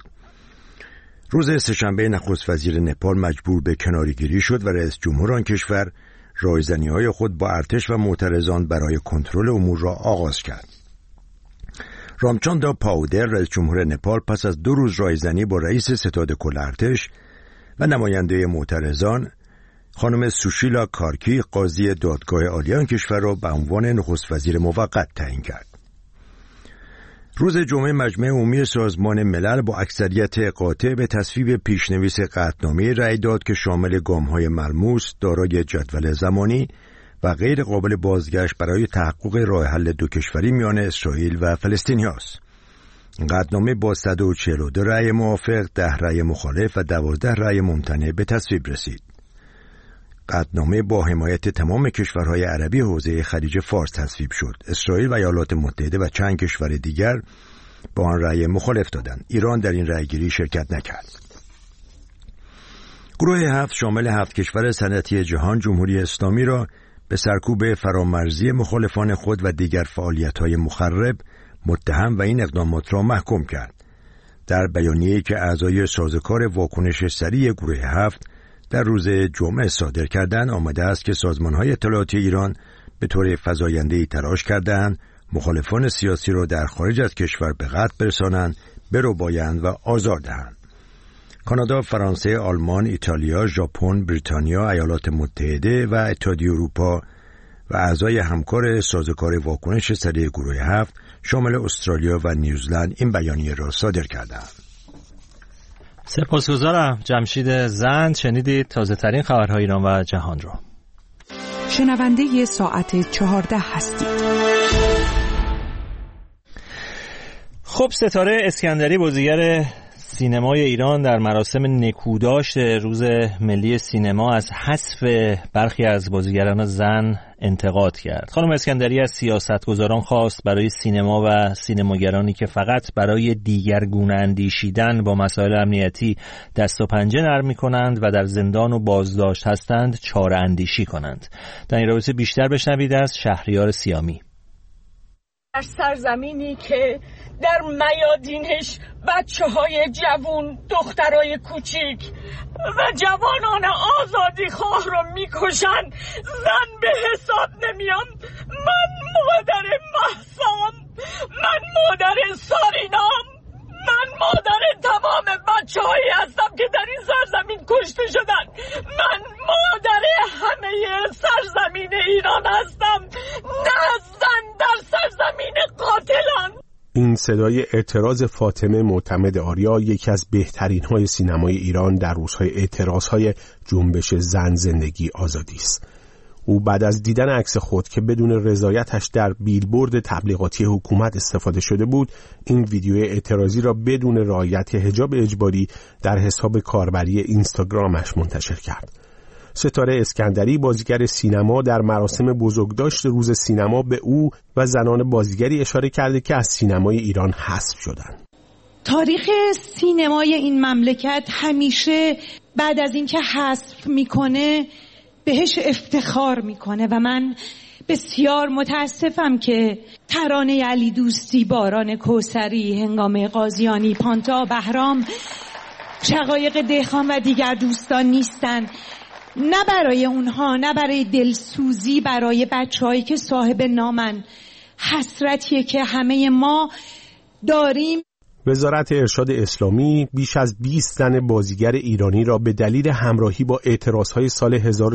روز سه‌شنبه نخست وزیر نپال مجبور به کناره‌گیری شد و رئیس جمهور آن کشور رایزنی‌های خود با ارتش و معترضان برای کنترل امور را آغاز کرد. رامچاندا پاودر، رئیس جمهور نپال، پس از 2 روز رایزنی با رئیس ستاد کل ارتش و نماینده معترضان خانم سوشیلا کارکی، قاضی دادگاه عالی آن کشور را به عنوان نخست وزیر موقت تعیین کرد. روز جمعه مجمع عمومی سازمان ملل با اکثریت قاطع به تصویب پیشنویس قطعنامه رأی داد که شامل گام‌های ملموس، دارای جدول زمانی و غیر قابل بازگشت برای تحقق راه حل دو کشوری میان اسرائیل و فلسطینی است. این قطعنامه با 142 رأی موافق، 10 رأی مخالف و 12 رأی ممتنع به تصویب رسید. قطعنامه با حمایت تمام کشورهای عربی حوزه خلیج فارس تصویب شد. اسرائیل و ایالات متحده و چند کشور دیگر با آن رأی مخالف دادند. ایران در این رأیگیری شرکت نکرد. گروه 7 شامل 7 کشور صنعتی جهان جمهوری اسلامی را به سرکوب فرامرزی مخالفان خود و دیگر فعالیت‌های مخرب متهم و این اقدامات را محکوم کرد. در بیانیه‌ای که اعضای سازوکار واکنش سریع گروه 7 در روز جمعه صادر کردند آمده است که سازمان‌های اطلاعاتی ایران به طور فزاینده‌ای تلاش کردند مخالفان سیاسی را در خارج از کشور به قتل برسانند، بربایند و آزار دهند. کانادا، فرانسه، آلمان، ایتالیا، ژاپن، بریتانیا، ایالات متحده و اتحادیه اروپا و اعضای همکار سازوکار واکنش سریع گروه 7 شامل استرالیا و نیوزلند این بیانیه را صادر کردند. سپاسگزارم جمشید زند. شنیدید تازه ترین خبرهای ایران و جهان را. شنونده ساعت 14 هستید. خب، ستاره اسکندری بازیگر سینمای ایران در مراسم نکوداشت روز ملی سینما از حذف برخی از بازیگران زن انتقاد کرد. خانم اسکندری از سیاستگزاران خواست برای سینما و سینماگرانی که فقط برای دیگرگونه اندیشیدن با مسائل امنیتی دست و پنجه نرم می‌کنند و در زندان و بازداشت هستند چاره اندیشی کنند. در این رابطه بیشتر بشنوید از شهریار سیامی. در سرزمینی که در میادینش بچه‌های جوان، دخترای کوچیک و جوانان آزادی خواه رو میکشن، زن به حساب نمیام. من مادر مهسام، من مادر سارینام، من مادر تمام بچه‌هایی هستم که در این سرزمین کشته شدن. من مادر همه سرزمین ایران هستم، نه زن در سرزمین قاتلان. این صدای اعتراض فاطمه معتمد آریا، یکی از بهترین های سینمای ایران در روزهای اعتراض های جنبش زن زندگی آزادی است. او بعد از دیدن عکس خود که بدون رضایتش در بیلبورد تبلیغاتی حکومت استفاده شده بود، این ویدیو اعتراضی را بدون رعایت حجاب اجباری در حساب کاربری اینستاگرامش منتشر کرد. ستاره اسکندری بازیگر سینما در مراسم بزرگداشت روز سینما به او و زنان بازیگری اشاره کرده که از سینمای ایران حذف شدند. تاریخ سینمای این مملکت همیشه بعد از اینکه حذف میکنه بهش افتخار میکنه و من بسیار متاسفم که ترانه علی دوستی، باران کوثری، هنگامه قاضیانی، پانتا، بهرام، شقایق دهخان و دیگر دوستان نیستن. نه برای اونها، نه برای دلسوزی برای بچه‌هایی که صاحب نامن. حسرتیه که همه ما داریم. وزارت ارشاد اسلامی بیش از 20 زن بازیگر ایرانی را به دلیل همراهی با اعتراضهای سال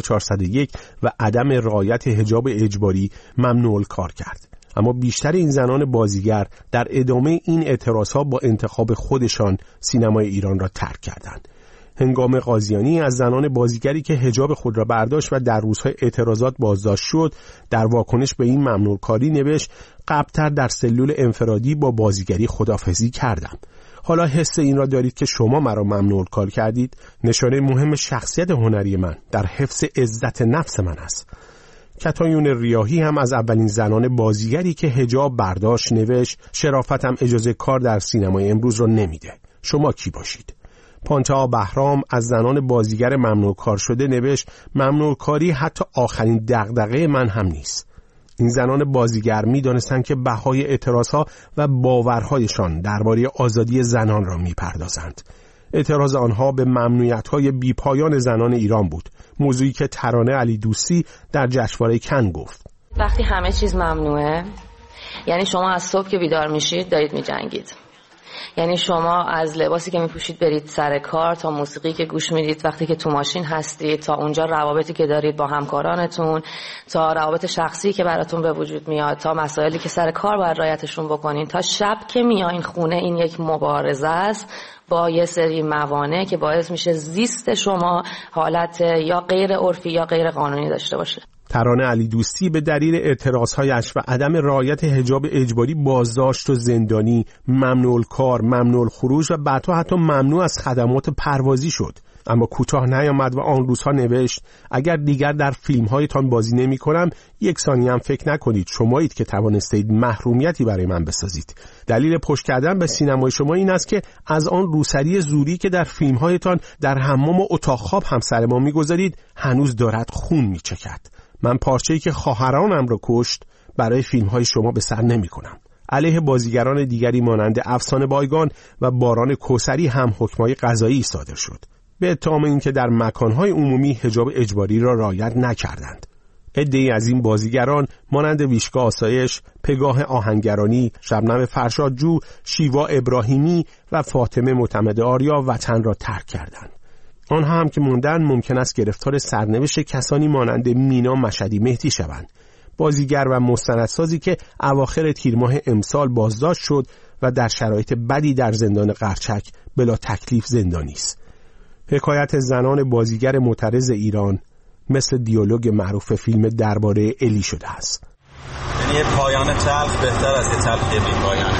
1401 و عدم رعایت حجاب اجباری ممنوع الکار کرد. اما بیشتر این زنان بازیگر در ادامه این اعتراضها با انتخاب خودشان سینمای ایران را ترک کردند. هنگام قاضیانی از زنان بازیگری که حجاب خود را برداشت و در روزهای اعتراضات بازداشت شد، در واکنش به این ممنوع کاری نوشت: قبل‌تر در سلول انفرادی با بازیگری خداحافظی کردم. حالا حس این را دارید که شما مرا ممنوع کار کردید؟ نشانه مهم شخصیت هنری من در حفظ عزت نفس من است. کتایون ریاحی هم از اولین زنان بازیگری که حجاب برداشت نوشت: شرافتم اجازه کار در سینمای امروز را نمیده. شما کی باشید؟ پانتا بهرام از زنان بازیگر ممنوع کار شده نوشت: ممنوع کاری حتی آخرین دغدغه من هم نیست. این زنان بازیگر می دانستند که بهای اعتراضها و باورهایشان درباره آزادی زنان را می پردازند. اعتراض آنها به ممنوعیت‌های بی‌پایان زنان ایران بود، موضوعی که ترانه علی دوستی در جشنواره کن گفت. وقتی همه چیز ممنوعه، یعنی شما از صبح که بیدار میشید دارید می‌جنگید. یعنی شما از لباسی که میپوشید برید سر کار، تا موسیقی که گوش میدید وقتی که تو ماشین هستید، تا اونجا روابطی که دارید با همکارانتون، تا روابط شخصی که براتون به وجود میاد، تا مسائلی که سر کار باید رعایتشون بکنین، تا شب که میایین خونه. این یک مبارزه است با یه سری موانع که باعث میشه زیست شما حالت یا غیر عرفی یا غیر قانونی داشته باشه. ترانه علی دوستی به دلیل اعتراضهایش و عدم رعایت حجاب اجباری بازداشت و زندانی، ممنوع کار، ممنوع خروج و بعدها حتی ممنوع از خدمات پروازی شد. اما کوتاه نیامد و آن روزها نوشت: اگر دیگر در فیلم‌هایتان بازی نمی‌کنم، یک ثانیه هم فکر نکنید شمایید که توانستید محرومیتی برای من بسازید. دلیل پشت کردن به سینمای شما این است که از آن روسری زوری که در فیلم‌هایتان در حمام و اتاق خواب هم سر ما می‌گذارید هنوز دارد خون می‌چکد. من پارچه‌ای که خواهرانم را کشت برای فیلم‌های شما به سر نمی‌کنم. علیه بازیگران دیگری مانند افسانه بایگان و باران کوثری هم حکم‌های قضایی صادر شد به اتهام اینکه در مکان‌های عمومی حجاب اجباری را رعایت نکردند. عده‌ای از این بازیگران مانند ویشکا آسایش، پگاه آهنگرانی، شبنم فرشادجو، شیوا ابراهیمی و فاطمه معتمد آریا وطن را ترک کردند. آنها هم که موندن ممکن است گرفتار سرنوشت کسانی مانند مینا مشهدی مهدی شوند، بازیگر و مستندسازی که اواخر تیر ماه امسال بازداشت شد و در شرایط بدی در زندان قرچک بلا تکلیف زندانی است. حکایت زنان بازیگر معترض ایران مثل دیالوگ معروف فیلم درباره الی شده است. یعنی یه پایان تلخ بهتر از یه تلخ بی پایان.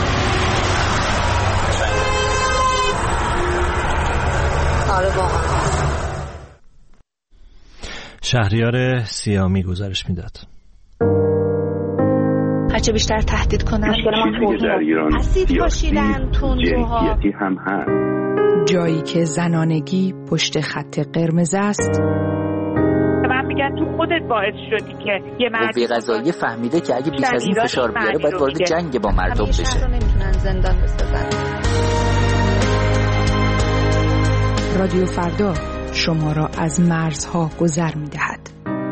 آره واقعا. شهریار سیامی گزارش میداد. هرچه بیشتر تهدید کنن اسید پاشیدن تندروها هم هست. جایی که زنانگی پشت خط قرمز است. من میگن تو خودت باعث شدی که یه قوه قضاییه فهمیده که اگه بیش از این فشار بیاره باید وارد جنگ با مردم بشه. نمیتونن زندان بسازن. رادیو فردا شما را از مرزها گذر می‌دهد.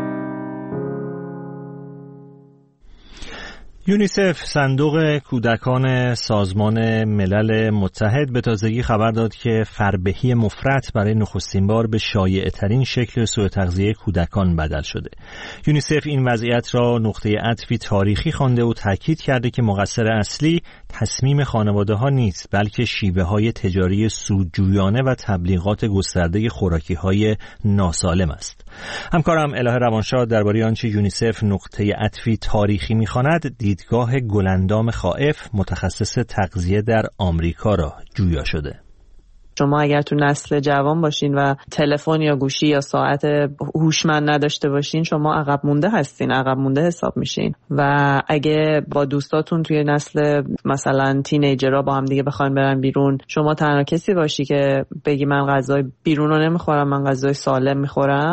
یونیسف صندوق کودکان سازمان ملل متحد به تازگی خبر داد که فربهی مفرط برای نخستین بار به شایع‌ترین شکل سوء تغذیه کودکان بدل شده. یونیسف این وضعیت را نقطه عطفی تاریخی خوانده و تاکید کرده که مقصر اصلی تصمیم خانواده‌ها نیست، بلکه شیوه‌های تجاری سودجویانه و تبلیغات گسترده خوراکی‌های ناسالم است. همکارم الهه روانشاد درباره آنچه یونیسف نقطه عطفی تاریخی می‌خواند، دیدگاه گلندام خائف متخصص تغذیه در آمریکا را جویا شده. شما اگر تو نسل جوان باشین و تلفن یا گوشی یا ساعت هوشمند نداشته باشین، شما عقب مونده هستین، عقب مونده حساب میشین. و اگه با دوستاتون توی نسل مثلا تینیجرها با هم دیگه بخواین برن بیرون، شما تنها کسی باشی که بگی من غذای بیرون رو نمیخورم، من غذای سالم میخورم، خب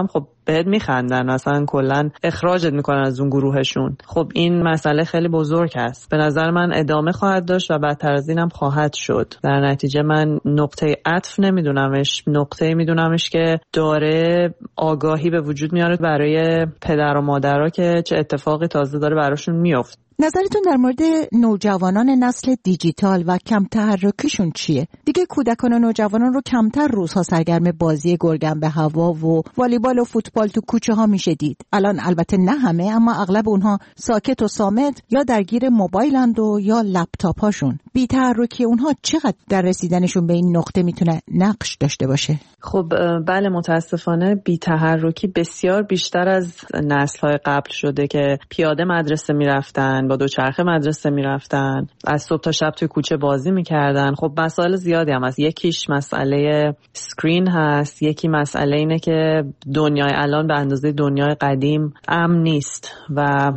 بهت میخندن، اصلا کلا اخراجت میکنن از اون گروهشون. خب این مسئله خیلی بزرگ است. به نظر من ادامه خواهد داشت و بدتر از اینم خواهد شد. در نتیجه من نقطه عطف نمیدونمش، نقطه میدونمش که داره آگاهی به وجود میاره برای پدر و مادرها که چه اتفاقی تازه داره براشون میفته. نظرتون در مورد نوجوانان نسل دیجیتال و کم تحرکیشون چیه؟ دیگه کودکان و نوجوانان رو کمتر روزها سرگرم بازی گرگن به هوا و والیبال و فوتبال تو کوچه ها میشه دید. الان البته نه همه، اما اغلب اونها ساکت و صامت یا درگیر موبایلند و یا لپتاپ هاشون. بی تحرکی اونها چقدر در رسیدنشون به این نقطه میتونه نقش داشته باشه؟ خب بله، متاسفانه بی تحرکی بسیار بیشتر از نسل‌های قبل شده که پیاده مدرسه میرفتن، با دوچرخه مدرسه میرفتن، از صبح تا شب توی کوچه بازی میکردن. خب مسائل زیادی هم هست. یکیش مسئله سکرین هست، یکی مسئله اینه که دنیای الان به اندازه دنیای قدیم امن نیست و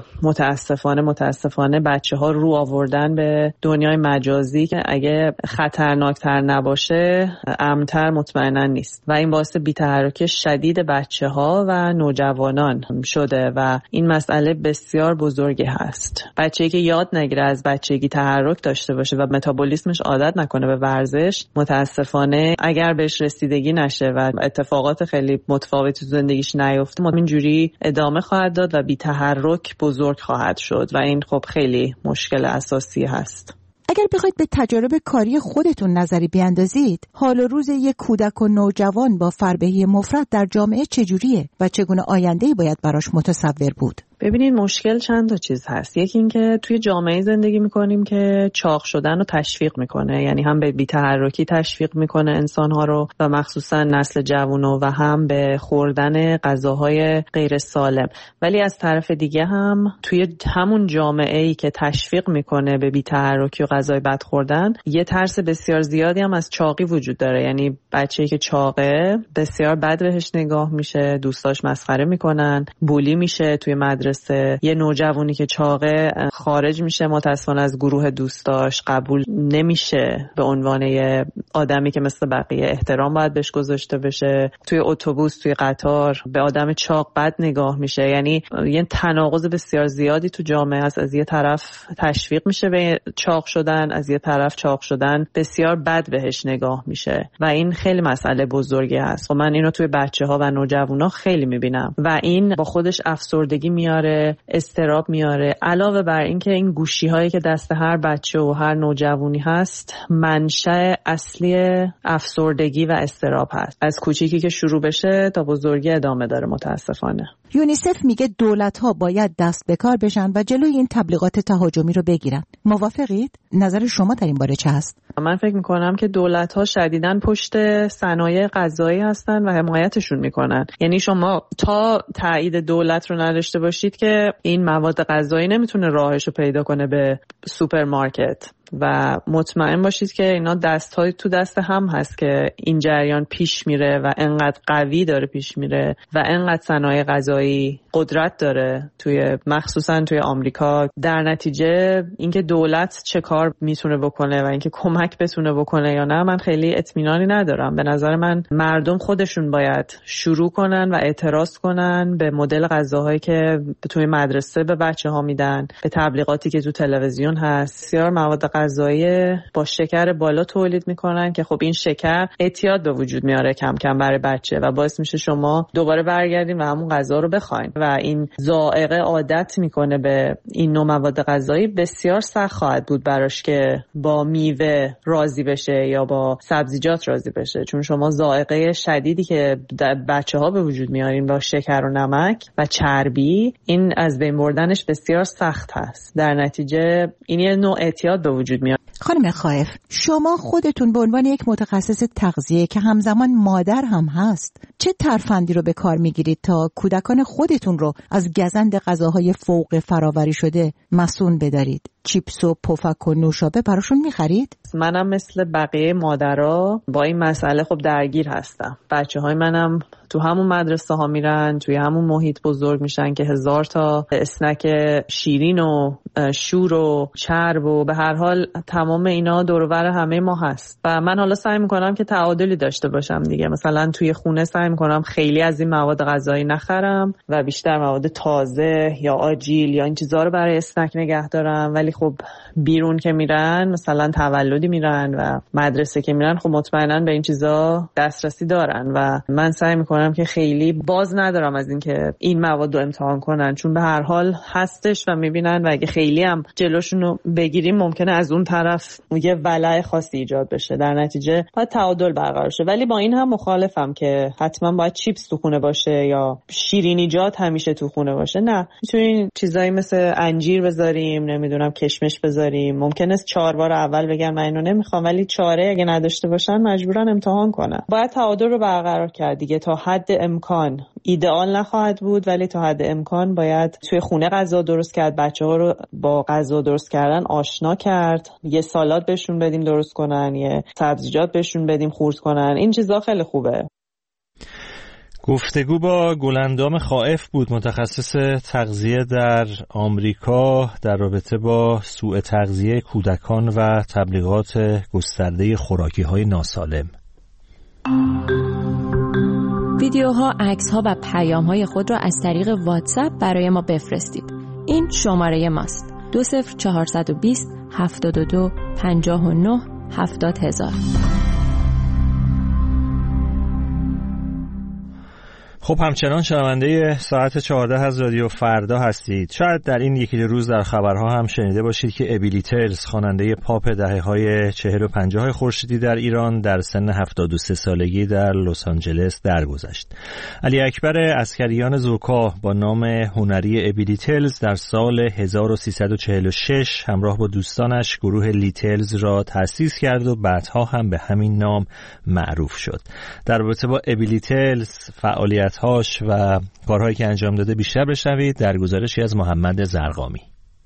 متاسفانه بچه‌ها رو آوردن به دنیای مجازی که اگه خطرناکتر نباشه امن‌تر مطمئنا نیست و این باعث بی‌تحرکی شدید بچه‌ها و نوجوانان شده و این مسئله بسیار بزرگی هست. بچه‌ای که یاد نگیره از بچگی تحرک داشته باشه و متابولیسمش عادت نکنه به ورزش، متاسفانه اگر بهش رسیدگی نشه و اتفاقات خیلی متفاوتی تو زندگیش نیفته، اینجوری ادامه خواهد داد و بی تحرک بزرگ خواهد شد و این خب خیلی مشکل اساسی هست. اگر بخواید به تجارب کاری خودتون نظری بیاندازید، حال و روز یک کودک و نوجوان با فربهی مفرط در جامعه چجوریه و چگونه آینده‌ای باید براش متصور بود؟ ببینید مشکل چند تا چیز هست. یکی این که توی جامعه زندگی میکنیم که چاق شدن رو تشویق میکنه، یعنی هم به بی‌تحرکی تشویق میکنه انسان‌ها رو و مخصوصا نسل جوانو و هم به خوردن غذاهای غیر سالم. ولی از طرف دیگه هم توی همون جامعه‌ای که تشویق میکنه به بی‌تحرکی و غذای بد خوردن، یه ترس بسیار زیادی هم از چاقی وجود داره. یعنی بچه‌ای که چاقه بسیار بد بهش نگاه میشه، دوستاش مسخره میکنن، بولی میشه توی مدرسه. یه نوجوانی که چاقه خارج میشه متأسفانه از گروه دوستاش، قبول نمیشه به عنوان یه آدمی که مثل بقیه احترام باید بهش گذاشته بشه. توی اتوبوس، توی قطار به آدم چاق بد نگاه میشه. یعنی یه تناقض بسیار زیادی تو جامعه هست. از یه طرف تشویق میشه به چاق شدن، از یه طرف چاق شدن بسیار بد بهش نگاه میشه و این خیلی مسئله بزرگی هست. و من اینو توی بچه‌ها و نوجوانا خیلی میبینم و این با خودش افسردگی میاره، اضطراب میاره. علاوه بر این که این گوشی هایی که دست هر بچه و هر نوجوانی هست منشأ اصلی افسردگی و اضطراب هست. از کوچیکی که شروع بشه تا بزرگی ادامه داره متاسفانه. یونیسف میگه دولت‌ها باید دست به کار بشن و جلوی این تبلیغات تهاجمی رو بگیرن. موافقید؟ نظر شما در این باره چه هست؟ من فکر میکنم که دولت‌ها شدیداً پشت صنایع غذایی هستن و حمایتشون میکنن. یعنی شما تا تایید دولت رو نداشته باشید که این مواد غذایی نمیتونه راهش رو پیدا کنه به سوپرمارکت و مطمئن باشید که اینا دست‌های تو دست هم هست که این جریان پیش میره و انقدر قوی داره پیش میره و انقدر صنایع غذایی قدرت داره مخصوصا توی آمریکا. در نتیجه اینکه دولت چه کار میتونه بکنه و اینکه کمک بتونه بکنه یا نه، من خیلی اطمینانی ندارم. به نظر من مردم خودشون باید شروع کنن و اعتراض کنن به مدل غذاهایی که توی مدرسه به بچه‌ها میدن، به تبلیغاتی که تو تلویزیون هست. بسیار مواد غذایی با شکر بالا تولید میکنن که خب این شکر اعتیاد به وجود میاره کم کم برای بچه و باعث میشه شما دوباره برگردین و همون غذا رو بخواین و این ذائقه عادت میکنه به این نوع مواد غذایی. بسیار سخت خواهد بود براش که با میوه راضی بشه یا با سبزیجات راضی بشه، چون شما ذائقه شدیدی که بچه‌ها به وجود میارین با شکر و نمک و چربی، این از بین بردنش بسیار سخت هست. در نتیجه این یه نوع اعتیاد به وجود میاد. خانم خائف، شما خودتون به عنوان یک متخصص تغذیه که همزمان مادر هم هست، چه ترفندی رو به کار میگیرید تا کودکان خودتون رو از گزند غذاهای فوق فراوری شده مصون بدارید؟ چیپس و پفک و نوشابه براشون میخرید؟ منم مثل بقیه مادرها با این مسئله خب درگیر هستم. بچه‌های منم تو همون مدرسه ها میرن، توی همون محیط بزرگ میشن که 1000 تا اسنک شیرین و شور و چرب و به هر حال تمام اینا دور و بر همه ما هست. و من حالا سعی میکنم که تعادلی داشته باشم دیگه. مثلا توی خونه سعی میکنم خیلی از این مواد غذایی نخرم و بیشتر مواد تازه یا آجیل یا این چیزا رو برای اسنک نگه دارم. ولی خب بیرون که میرن، مثلا تولدی میرن و مدرسه که میرن، خب مطمئنا به این چیزا دسترسی دارن و من سعی میکنم که خیلی باز ندارم از این که این مواد رو امتحان کنن، چون به هر حال هستش و میبینن و اگه خیلی هم جلوشون رو بگیریم ممکنه از اون طرف یه ولع خاصی ایجاد بشه. در نتیجه باید تعادل برقرار شه. ولی با این هم مخالفم که حتما باید چیپس تو خونه باشه یا شیرینیجات همیشه تو خونه باشه. نه، میتونین چیزایی مثل انجیر بذاریم، نمیدونم کشمش بذاریم. ممکنه 4 بار اول بگن من اینو نمیخوام، ولی چاره اگه نداشته باشن مجبورن امتحان کنن. باید تعادل رو برقرار کرد دیگه. تا حد امکان ایدئال نخواهد بود، ولی تا حد امکان باید توی خونه غذا درست کرد، بچه‌ها رو با غذا درست کردن آشنا کرد. یه سالاد بهشون بدیم درست کنن، یه سبزیجات بهشون بدیم خورد کنن. این چیزا خیلی خوبه. گفتگو با گلندام خائف بود، متخصص تغذیه در آمریکا، در رابطه با سوء تغذیه کودکان و تبلیغات گسترده خوراکی‌های ناسالم. ویدیوها، عکس‌ها و پیام‌های خود را از طریق واتساپ برای ما بفرستید. این شماره ماست: 20420 72 59 70000. خب همچنان شنونده ساعت 14 از رادیو فردا هستید. شاید در این یکی دو روز در خبرها هم شنیده باشید که ابیلی تلز، خواننده پاپ دهه‌های 40 و 50 خورشیدی در ایران، در سن 73 سالگی در لس آنجلس درگذشت. علی اکبر عسکریان زوکا با نام هنری ابیلی تلز در سال 1346 همراه با دوستانش گروه لیتلز را تأسیس کرد و بعدها هم به همین نام معروف شد. در رابطه با ابیلی تلز، فعالیت‌هاش و کارهایی که انجام داده بیشتر بشنوید در گزارشی از محمد زرقامی.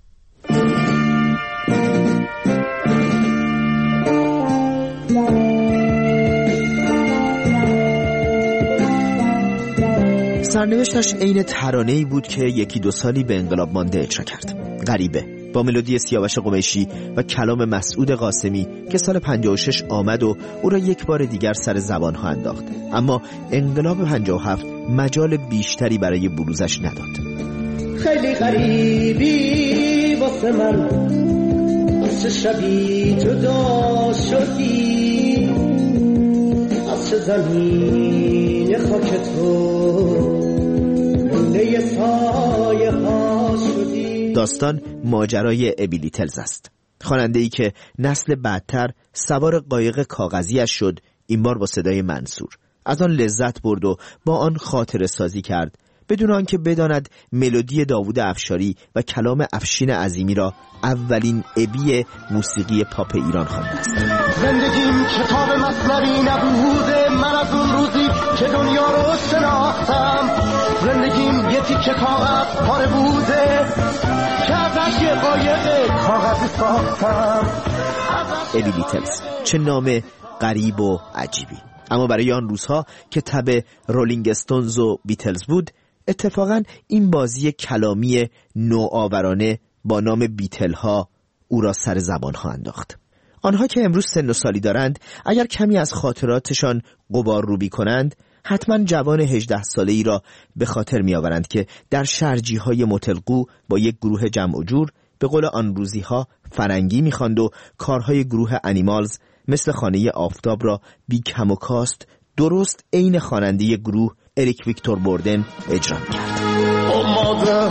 سرنوشتش عین ترانه‌ای بود که 1-2 سالی به انقلاب مانده اجرا کرد. غریبه، با ملودی سیاوش قمیشی و کلام مسعود قاسمی که سال 56 آمد و او را یک بار دیگر سر زبانها انداخت. اما انقلاب 57 مجال بیشتری برای بروزش نداد. خیلی غریبی واسه من، از چه شبی جدا شدی، از چه زمین خاک تو مونه سایه ها شدی. داستان ماجرای ابیلی تلز است. خواننده‌ای که نسل بعدتر سوار قایق کاغذیش شد، این بار با صدای منصور. از آن لذت برد و با آن خاطره سازی کرد، بدون آنکه بداند ملودی داوود افشاری و کلام افشین عظیمی را اولین ابی موسیقی پاپ ایران خوانده است. زندگیم کتاب مثنوی نبوده، من از اون روزی که دنیا رو شناختم. زندگیم یه تیکه کاغذ پاره بوده که ازش یه قایق کاغذی ساختم. ابیلی تلز، چه نام غریب و عجیبی. اما برای آن روزها که تبع رولینگ استونز و بیتلز بود، اتفاقا این بازی کلامی نوآورانه با نام بیتل ها او را سر زبان ها انداخت. آنها که امروز سن و سالی دارند، اگر کمی از خاطراتشان غبار روبی کنند، حتما جوان 18 ساله‌ای را به خاطر می‌آورند که در شرجی‌های متلقو با یک گروه جمع و جور به قول آن روزی‌ها فرنگی می‌خواند و کارهای گروه انیمالز مثل خانه آفتاب را بی کم و کاست درست عین خواننده گروه اریک ویکتور بوردن اجرا می‌کرد. Oh mother,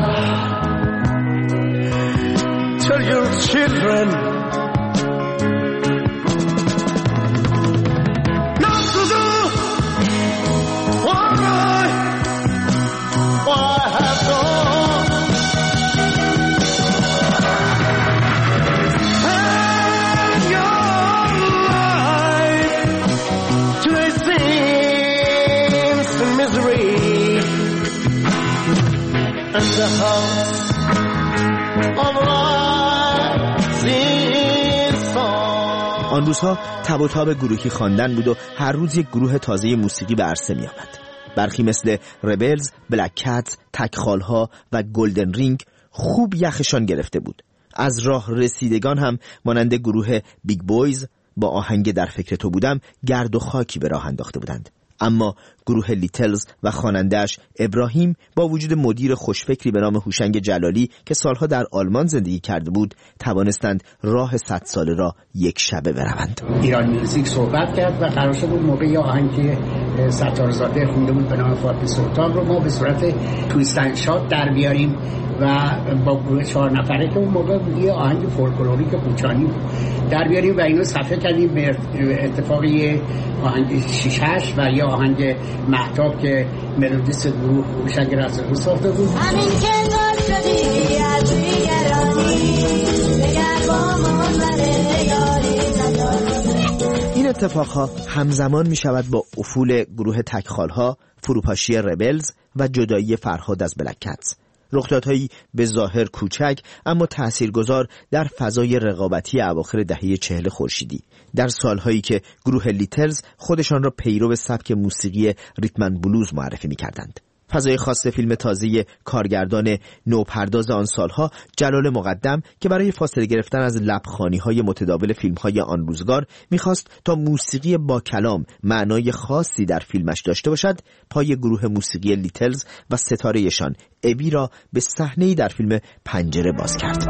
tell your children not to do what I have done. And your life to a sins and misery. And the house of rising sun. آن روزها تب و تاب گروهی خواندن بود و هر روز یک گروه تازه موسیقی به عرصه می آمد. برخی مثل ربلز، بلک کت، تکخالها و گلدن رینگ خوب یخشان گرفته بود. از راه رسیدگان هم مانند گروه بیگ بویز با آهنگ در فکر تو بودم گرد و خاکی به راه انداخته بودند. اما گروه لیتلز و خواننده‌اش ابراهیم با وجود مدیر خوشفکری به نام هوشنگ جلالی که سالها در آلمان زندگی کرده بود توانستند راه 100 ساله را یک شبه بروند. ایران میوزیک صحبت کرد و قرار شد اون موقع یه آهنگ ستارزاده خونده بود به نام فاطمه سلطان رو ما به صورت تویست اند شات در بیاریم و با گروه 4 نفره که اون موقع یه آهنگ فولکلوریک قوچانی در بیاریم و اینو صفحه کردیم به اتفاق یه آهنگ شیشهش و یه آهنگ مهتاب که ملودیست گروه هوشنگ رضایی ساخته بود. همین که شدی از دیگرانی بگر با این اتفاقها همزمان می شود با افول گروه تکخالها، فروپاشی ربلز و جدایی فرهاد از بلک کتس. رخدادهایی به ظاهر کوچک اما تاثیرگذار در فضای رقابتی اواخر دهه 40 خورشیدی، در سالهایی که گروه لیتلز خودشان را پیرو سبک موسیقی ریتم اند بلوز معرفی می‌کردند. فضای خاص فیلم تازه کارگردان نوپرداز آن سالها جلال مقدم که برای فاصله گرفتن از لبخوانی‌های متداول فیلم‌های آن روزگار می‌خواست تا موسیقی با کلام معنای خاصی در فیلمش داشته باشد، پای گروه موسیقی لیتلز و ستاره‌شان ابی را به صحنه‌ای در فیلم پنجره باز کرد.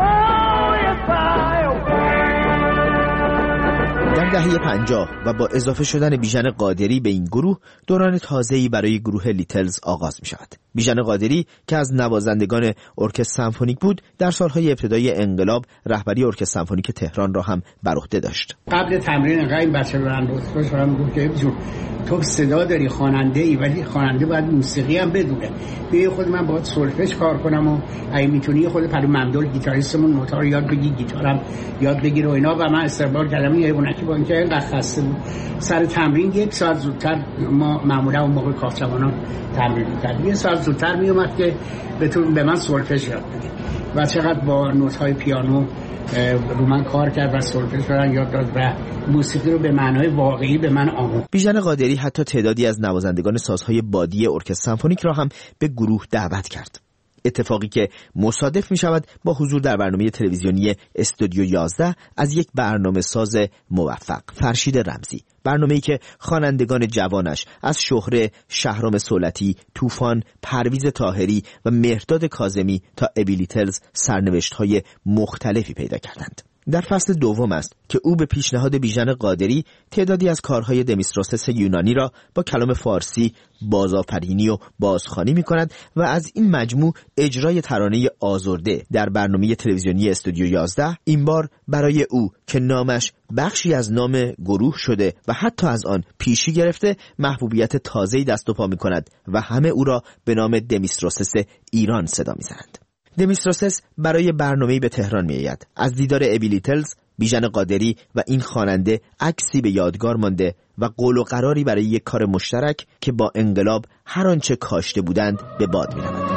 در دهه 50 و با اضافه شدن بیژن قادری به این گروه دوران تازه‌ای برای گروه لیتلز آغاز می شود. بیژن قادری که از نوازندگان ارکستر سمفونیک بود در سالهای ابتدای انقلاب رهبری ارکستر سمفونیک تهران را هم بر عهده داشت. قبل تمرین انقدر این بچه رو انداختش هم گفت که تو صدا داری، خواننده ای، ولی خواننده باید موسیقی هم بدونه. بیا خود من باید سولفژ کار کنم و اگه میتونی خود پری ممدل گیتاریستمون نوتا رو یاد بگی، گیتارم یاد بگیر و اینا. و من استقبال کردم این حیوانکی با اینکه اینقدر خسته بود سر تمرین 1 ساعت زودتر، ما معمولا اون موقع کارجوانان تمرین می‌کردیم، 1 ساعت زودتر میومد که بتون به من سولفژ یاد بده و چقدر با نوت‌های پیانو رو من کار کرد و سولفژ رو یاد داد و موسیقی رو به معنای واقعی به من آموخت. بیژن قادری حتی تعدادی از نوازندگان سازهای بادی ارکستر سمفونیک را هم به گروه دعوت کرد. اتفاقی که مصادف می شود با حضور در برنامه تلویزیونی استودیو 11 از یک برنامه ساز موفق، فرشید رمزی، برنامه‌ای که خوانندگان جوانش از شهره، شهرام سولتی، طوفان، پرویز طاهری و مهرداد کاظمی تا ابی لیتلز سرنوشت‌های مختلفی پیدا کردند. در فصل دوم است که او به پیشنهاد بیژن قادری تعدادی از کارهای دمیستروسس یونانی را با کلام فارسی بازآفرینی و بازخوانی می‌کند و از این مجموع اجرای ترانه آزرده در برنامه تلویزیونی استودیو 11 این بار برای او که نامش بخشی از نام گروه شده و حتی از آن پیشی گرفته محبوبیت تازه‌ای دست و پا می‌کند و همه او را به نام دمیستروسس ایران صدا می‌زنند. دمیستروسس برای برنامه‌ای به تهران می‌آید. از دیدار ابی لیتلز، بیژن قادری و این خواننده عکسی به یادگار مانده و قول و قراری برای یک کار مشترک که با انقلاب هر آنچه کاشته بودند به باد می‌رود.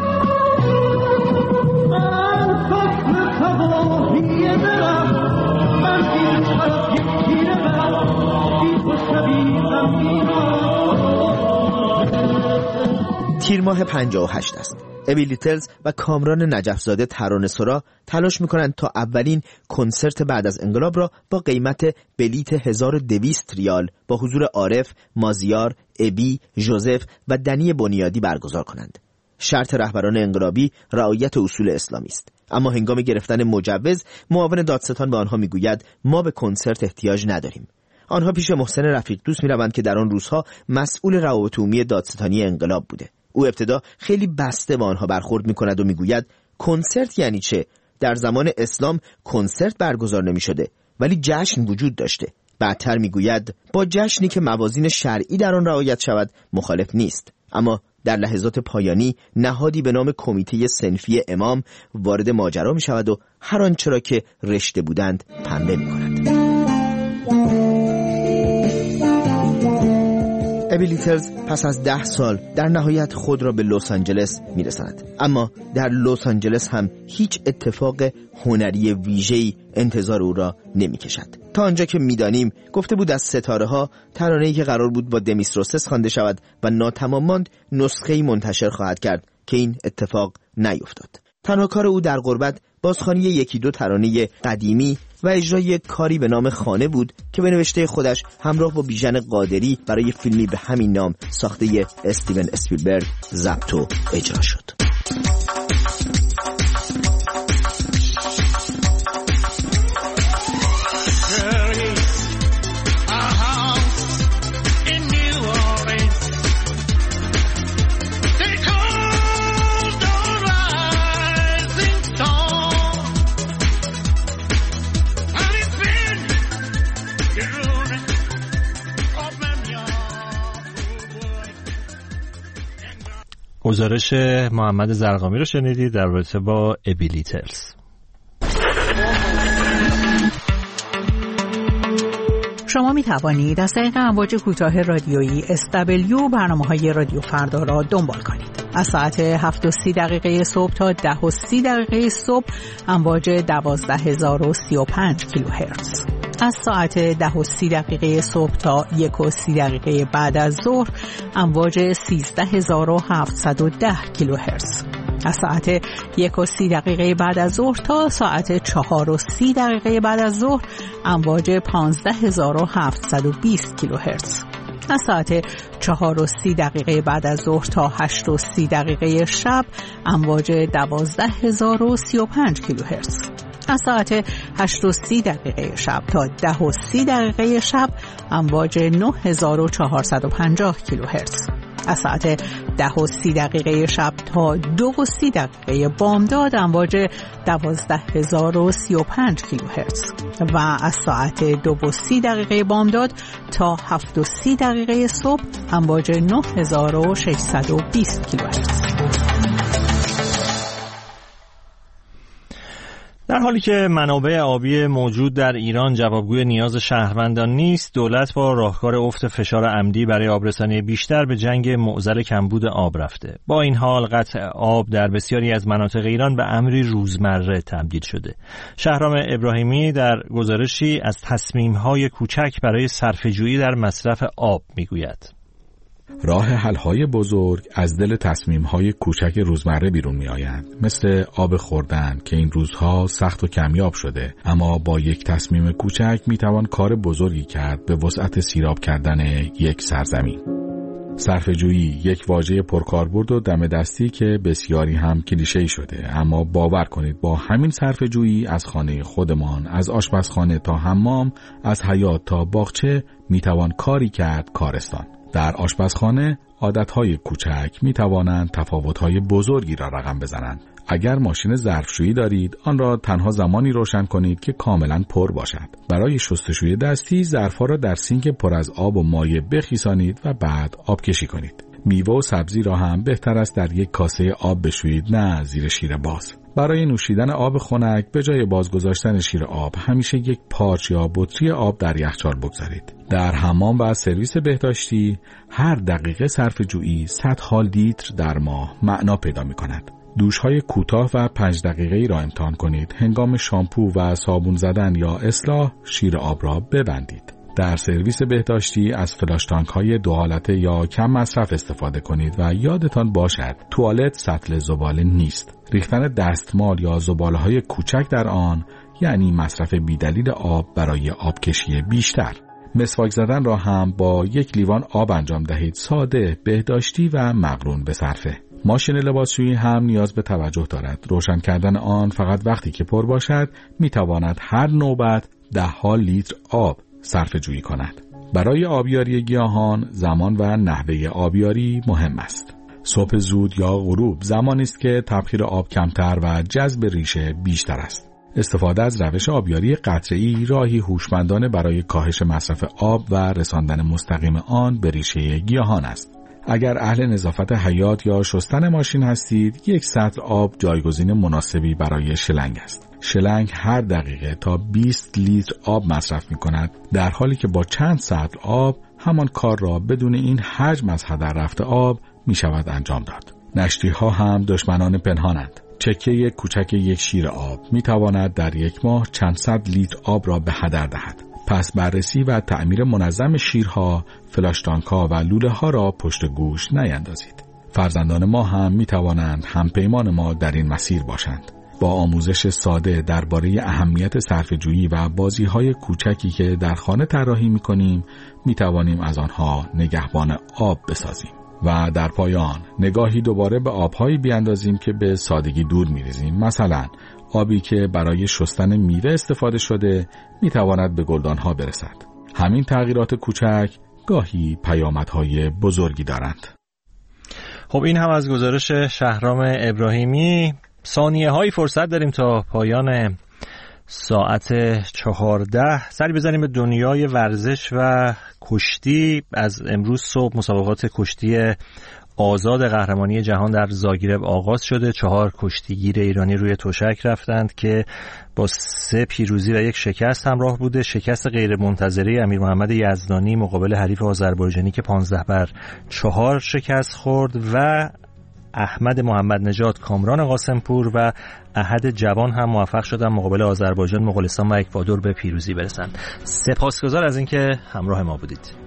تیر ماه 58 است. ابی لیتلز و کامران نجفزاده ترانه‌سرا تلاش می‌کنند تا اولین کنسرت بعد از انقلاب را با قیمت بلیت 1200 ریال با حضور عارف، مازیار، ابی، جوزف و دنی بنیادی برگزار کنند. شرط رهبران انقلابی رعایت اصول اسلامی است. اما هنگام گرفتن مجوز، معاون دادستان به آنها می‌گوید ما به کنسرت احتیاج نداریم. آنها پیش محسن رفیق دوست می‌روند که در آن روزها مسئول روابط عمومی دادستانی انقلاب بوده. او ابتدا خیلی بسته با آنها برخورد می‌کند و می‌گوید کنسرت یعنی چه؟ در زمان اسلام کنسرت برگزار نمی‌شده ولی جشن وجود داشته. بعدتر می‌گوید با جشنی که موازین شرعی در آن رعایت شود مخالف نیست. اما در لحظات پایانی نهادی به نام کمیته صنفی امام وارد ماجرا می‌شود و هر آنچه را که رشته بودند پنبه می‌کند. ابی لیتلز پس از 10 سال در نهایت خود را به لس آنجلس میرساند. اما در لس آنجلس هم هیچ اتفاق هنری ویژه‌ای انتظار او را نمی‌کشد. تا آنجا که می‌دانیم گفته بود از ستاره ها ترانه‌ای که قرار بود با دمیس روسس خوانده شود و ناتمام ماند نسخه‌ای منتشر خواهد کرد که این اتفاق نیفتاد. تنها کار او در غربت بازخوانی یکی دو ترانه قدیمی و اجرای کاری به نام خانه بود که به نوشته خودش همراه با بیژن قادری برای فیلمی به همین نام ساخته استیون اسپیلبرگ ضبط و اجرا شد. گزارش محمد زرقامی رو شنیدید در رابطه با ابی لیتلز. شما می توانید از طریق امواج کوتاه رادیویی SW برنامه‌های رادیو فردا را دنبال کنید. از ساعت 7:30 صبح تا 10:30 صبح امواج 12035 کیلوهرتز. از ساعت 10:30 صبح تا 1:30 بعد از ظهر امواج 13710 کیلوهرتز. از ساعت 1:30 بعد از ظهر تا ساعت 4:30 بعد از ظهر امواج 15720 کیلوهرتز. از ساعت 4:30 بعد از ظهر تا 8:30 شب امواج 12035 کیلوهرتز. از ساعت 8:30 شب تا 10:30 شب امواج 9450 کیلوهرتز. از ساعت 10:30 شب تا 2:30 بامداد امواج 12035 کیلوهرتز و از ساعت 2:30 بامداد تا 7:30 صبح امواج 9620 کیلوهرتز. در حالی که منابع آبی موجود در ایران جوابگوی نیاز شهروندان نیست، دولت با راهکار افت فشار عمدی برای آبرسانی بیشتر به جنگ معضل کمبود آب رفته. با این حال قطع آب در بسیاری از مناطق ایران به امری روزمره تبدیل شده. شهرام ابراهیمی در گزارشی از تصمیم‌های کوچک برای صرفه‌جویی در مصرف آب میگوید. راه حل‌های بزرگ از دل تصمیم‌های کوچک روزمره بیرون می‌آیند، مثل آب خوردن که این روزها سخت و کمیاب شده، اما با یک تصمیم کوچک می‌توان کار بزرگی کرد به وسعت سیراب کردن یک سرزمین. صرفه‌جویی یک واژه پرکاربرد و دم دستی که بسیاری هم کلیشه‌ای شده، اما باور کنید با همین صرفه‌جویی از خانه خودمان، از آشپزخانه تا حمام، از حیاط تا باغچه می‌توان کاری کرد کارستان. در آشپزخانه عادتهای کوچک می توانند تفاوتهای بزرگی را رقم بزنند. اگر ماشین ظرفشویی دارید، آن را تنها زمانی روشن کنید که کاملا پر باشد. برای شستشوی دستی، ظرفها را در سینک پر از آب و مایع بخیسانید و بعد آبکشی کنید. میوه و سبزی را هم بهتر است در یک کاسه آب بشویید، نه زیر شیر باز. برای نوشیدن آب خنک به جای بازگذاشتن شیر آب همیشه یک پارچ یا بطری آب در یخچال بگذارید. در حمام و سرویس بهداشتی هر دقیقه صرفه‌جویی 100 لیتر در ماه معنا پیدا می‌کند. دوش‌های کوتاه و 5 دقیقه‌ای را امتحان کنید. هنگام شامپو و صابون زدن یا اصلاح شیر آب را ببندید. در سرویس بهداشتی از فلاش تانک‌های 2 حالته یا کم مصرف استفاده کنید و یادتان باشد توالت سطل زباله نیست. ریختن دستمال یا زباله‌های کوچک در آن یعنی مصرف بیدلیل آب برای آبکشی بیشتر. مسواک زدن را هم با 1 لیوان آب انجام دهید، ساده، بهداشتی و مقرون به صرفه. ماشین لباسشویی هم نیاز به توجه دارد. روشن کردن آن فقط وقتی که پر باشد میتواند هر نوبت 10 لیتر آب صرفه جویی کند. برای آبیاری گیاهان زمان و نحوه آبیاری مهم است. صبح زود یا غروب زمانی است که تبخیر آب کمتر و جذب ریشه بیشتر است. استفاده از روش آبیاری قطره‌ای راهی هوشمندانه برای کاهش مصرف آب و رساندن مستقیم آن به ریشه گیاهان است. اگر اهل نظافت حیاط یا شستن ماشین هستید، 1 سطل آب جایگزین مناسبی برای شلنگ است. شلنگ هر دقیقه تا 20 لیتر آب مصرف می کند، در حالی که با چند سطل آب همان کار را بدون این حجم از هدر رفته آب می شود انجام داد. نشتی ها هم دشمنان پنهانند. چکه کوچک یک شیر آب می تواند در یک ماه چند صد لیتر آب را به هدر دهد. پس بررسی و تعمیر منظم شیرها، فلاشتانک‌ها و لوله ها را پشت گوش نیندازید. فرزندان ما هم می توانند همپیمان ما در این مسیر باشند. با آموزش ساده درباره اهمیت صرفه‌جویی و بازی‌های کوچکی که در خانه طراحی می‌کنیم، می‌توانیم از آنها نگهبان آب بسازیم. و در پایان نگاهی دوباره به آب‌هایی بیاندازیم که به سادگی دور می‌ریزیم. مثلا آبی که برای شستن میوه استفاده شده می‌تواند به گلدان‌ها برسد. همین تغییرات کوچک گاهی پیامدهای بزرگی دارند. خب این هم از گزارش شهرام ابراهیمی. ثانیه هایی فرصت داریم تا پایان ساعت 14 سری بزنیم به دنیای ورزش و کشتی. از امروز صبح مسابقات کشتی آزاد قهرمانی جهان در زاگرب آغاز شده. 4 کشتیگیر ایرانی روی تشک رفتند که با 3 پیروزی و 1 شکست همراه بوده. شکست غیر منتظره امیر محمد یزدانی مقابل حریف آذربایجانی که 15-4 شکست خورد و احمد محمد نژاد کامران قاسمپور و احد جوان هم موفق شدن مقابل آذربایجان، مغولستان و اکوادور به پیروزی برسند. سپاسگزار از اینکه همراه ما بودید.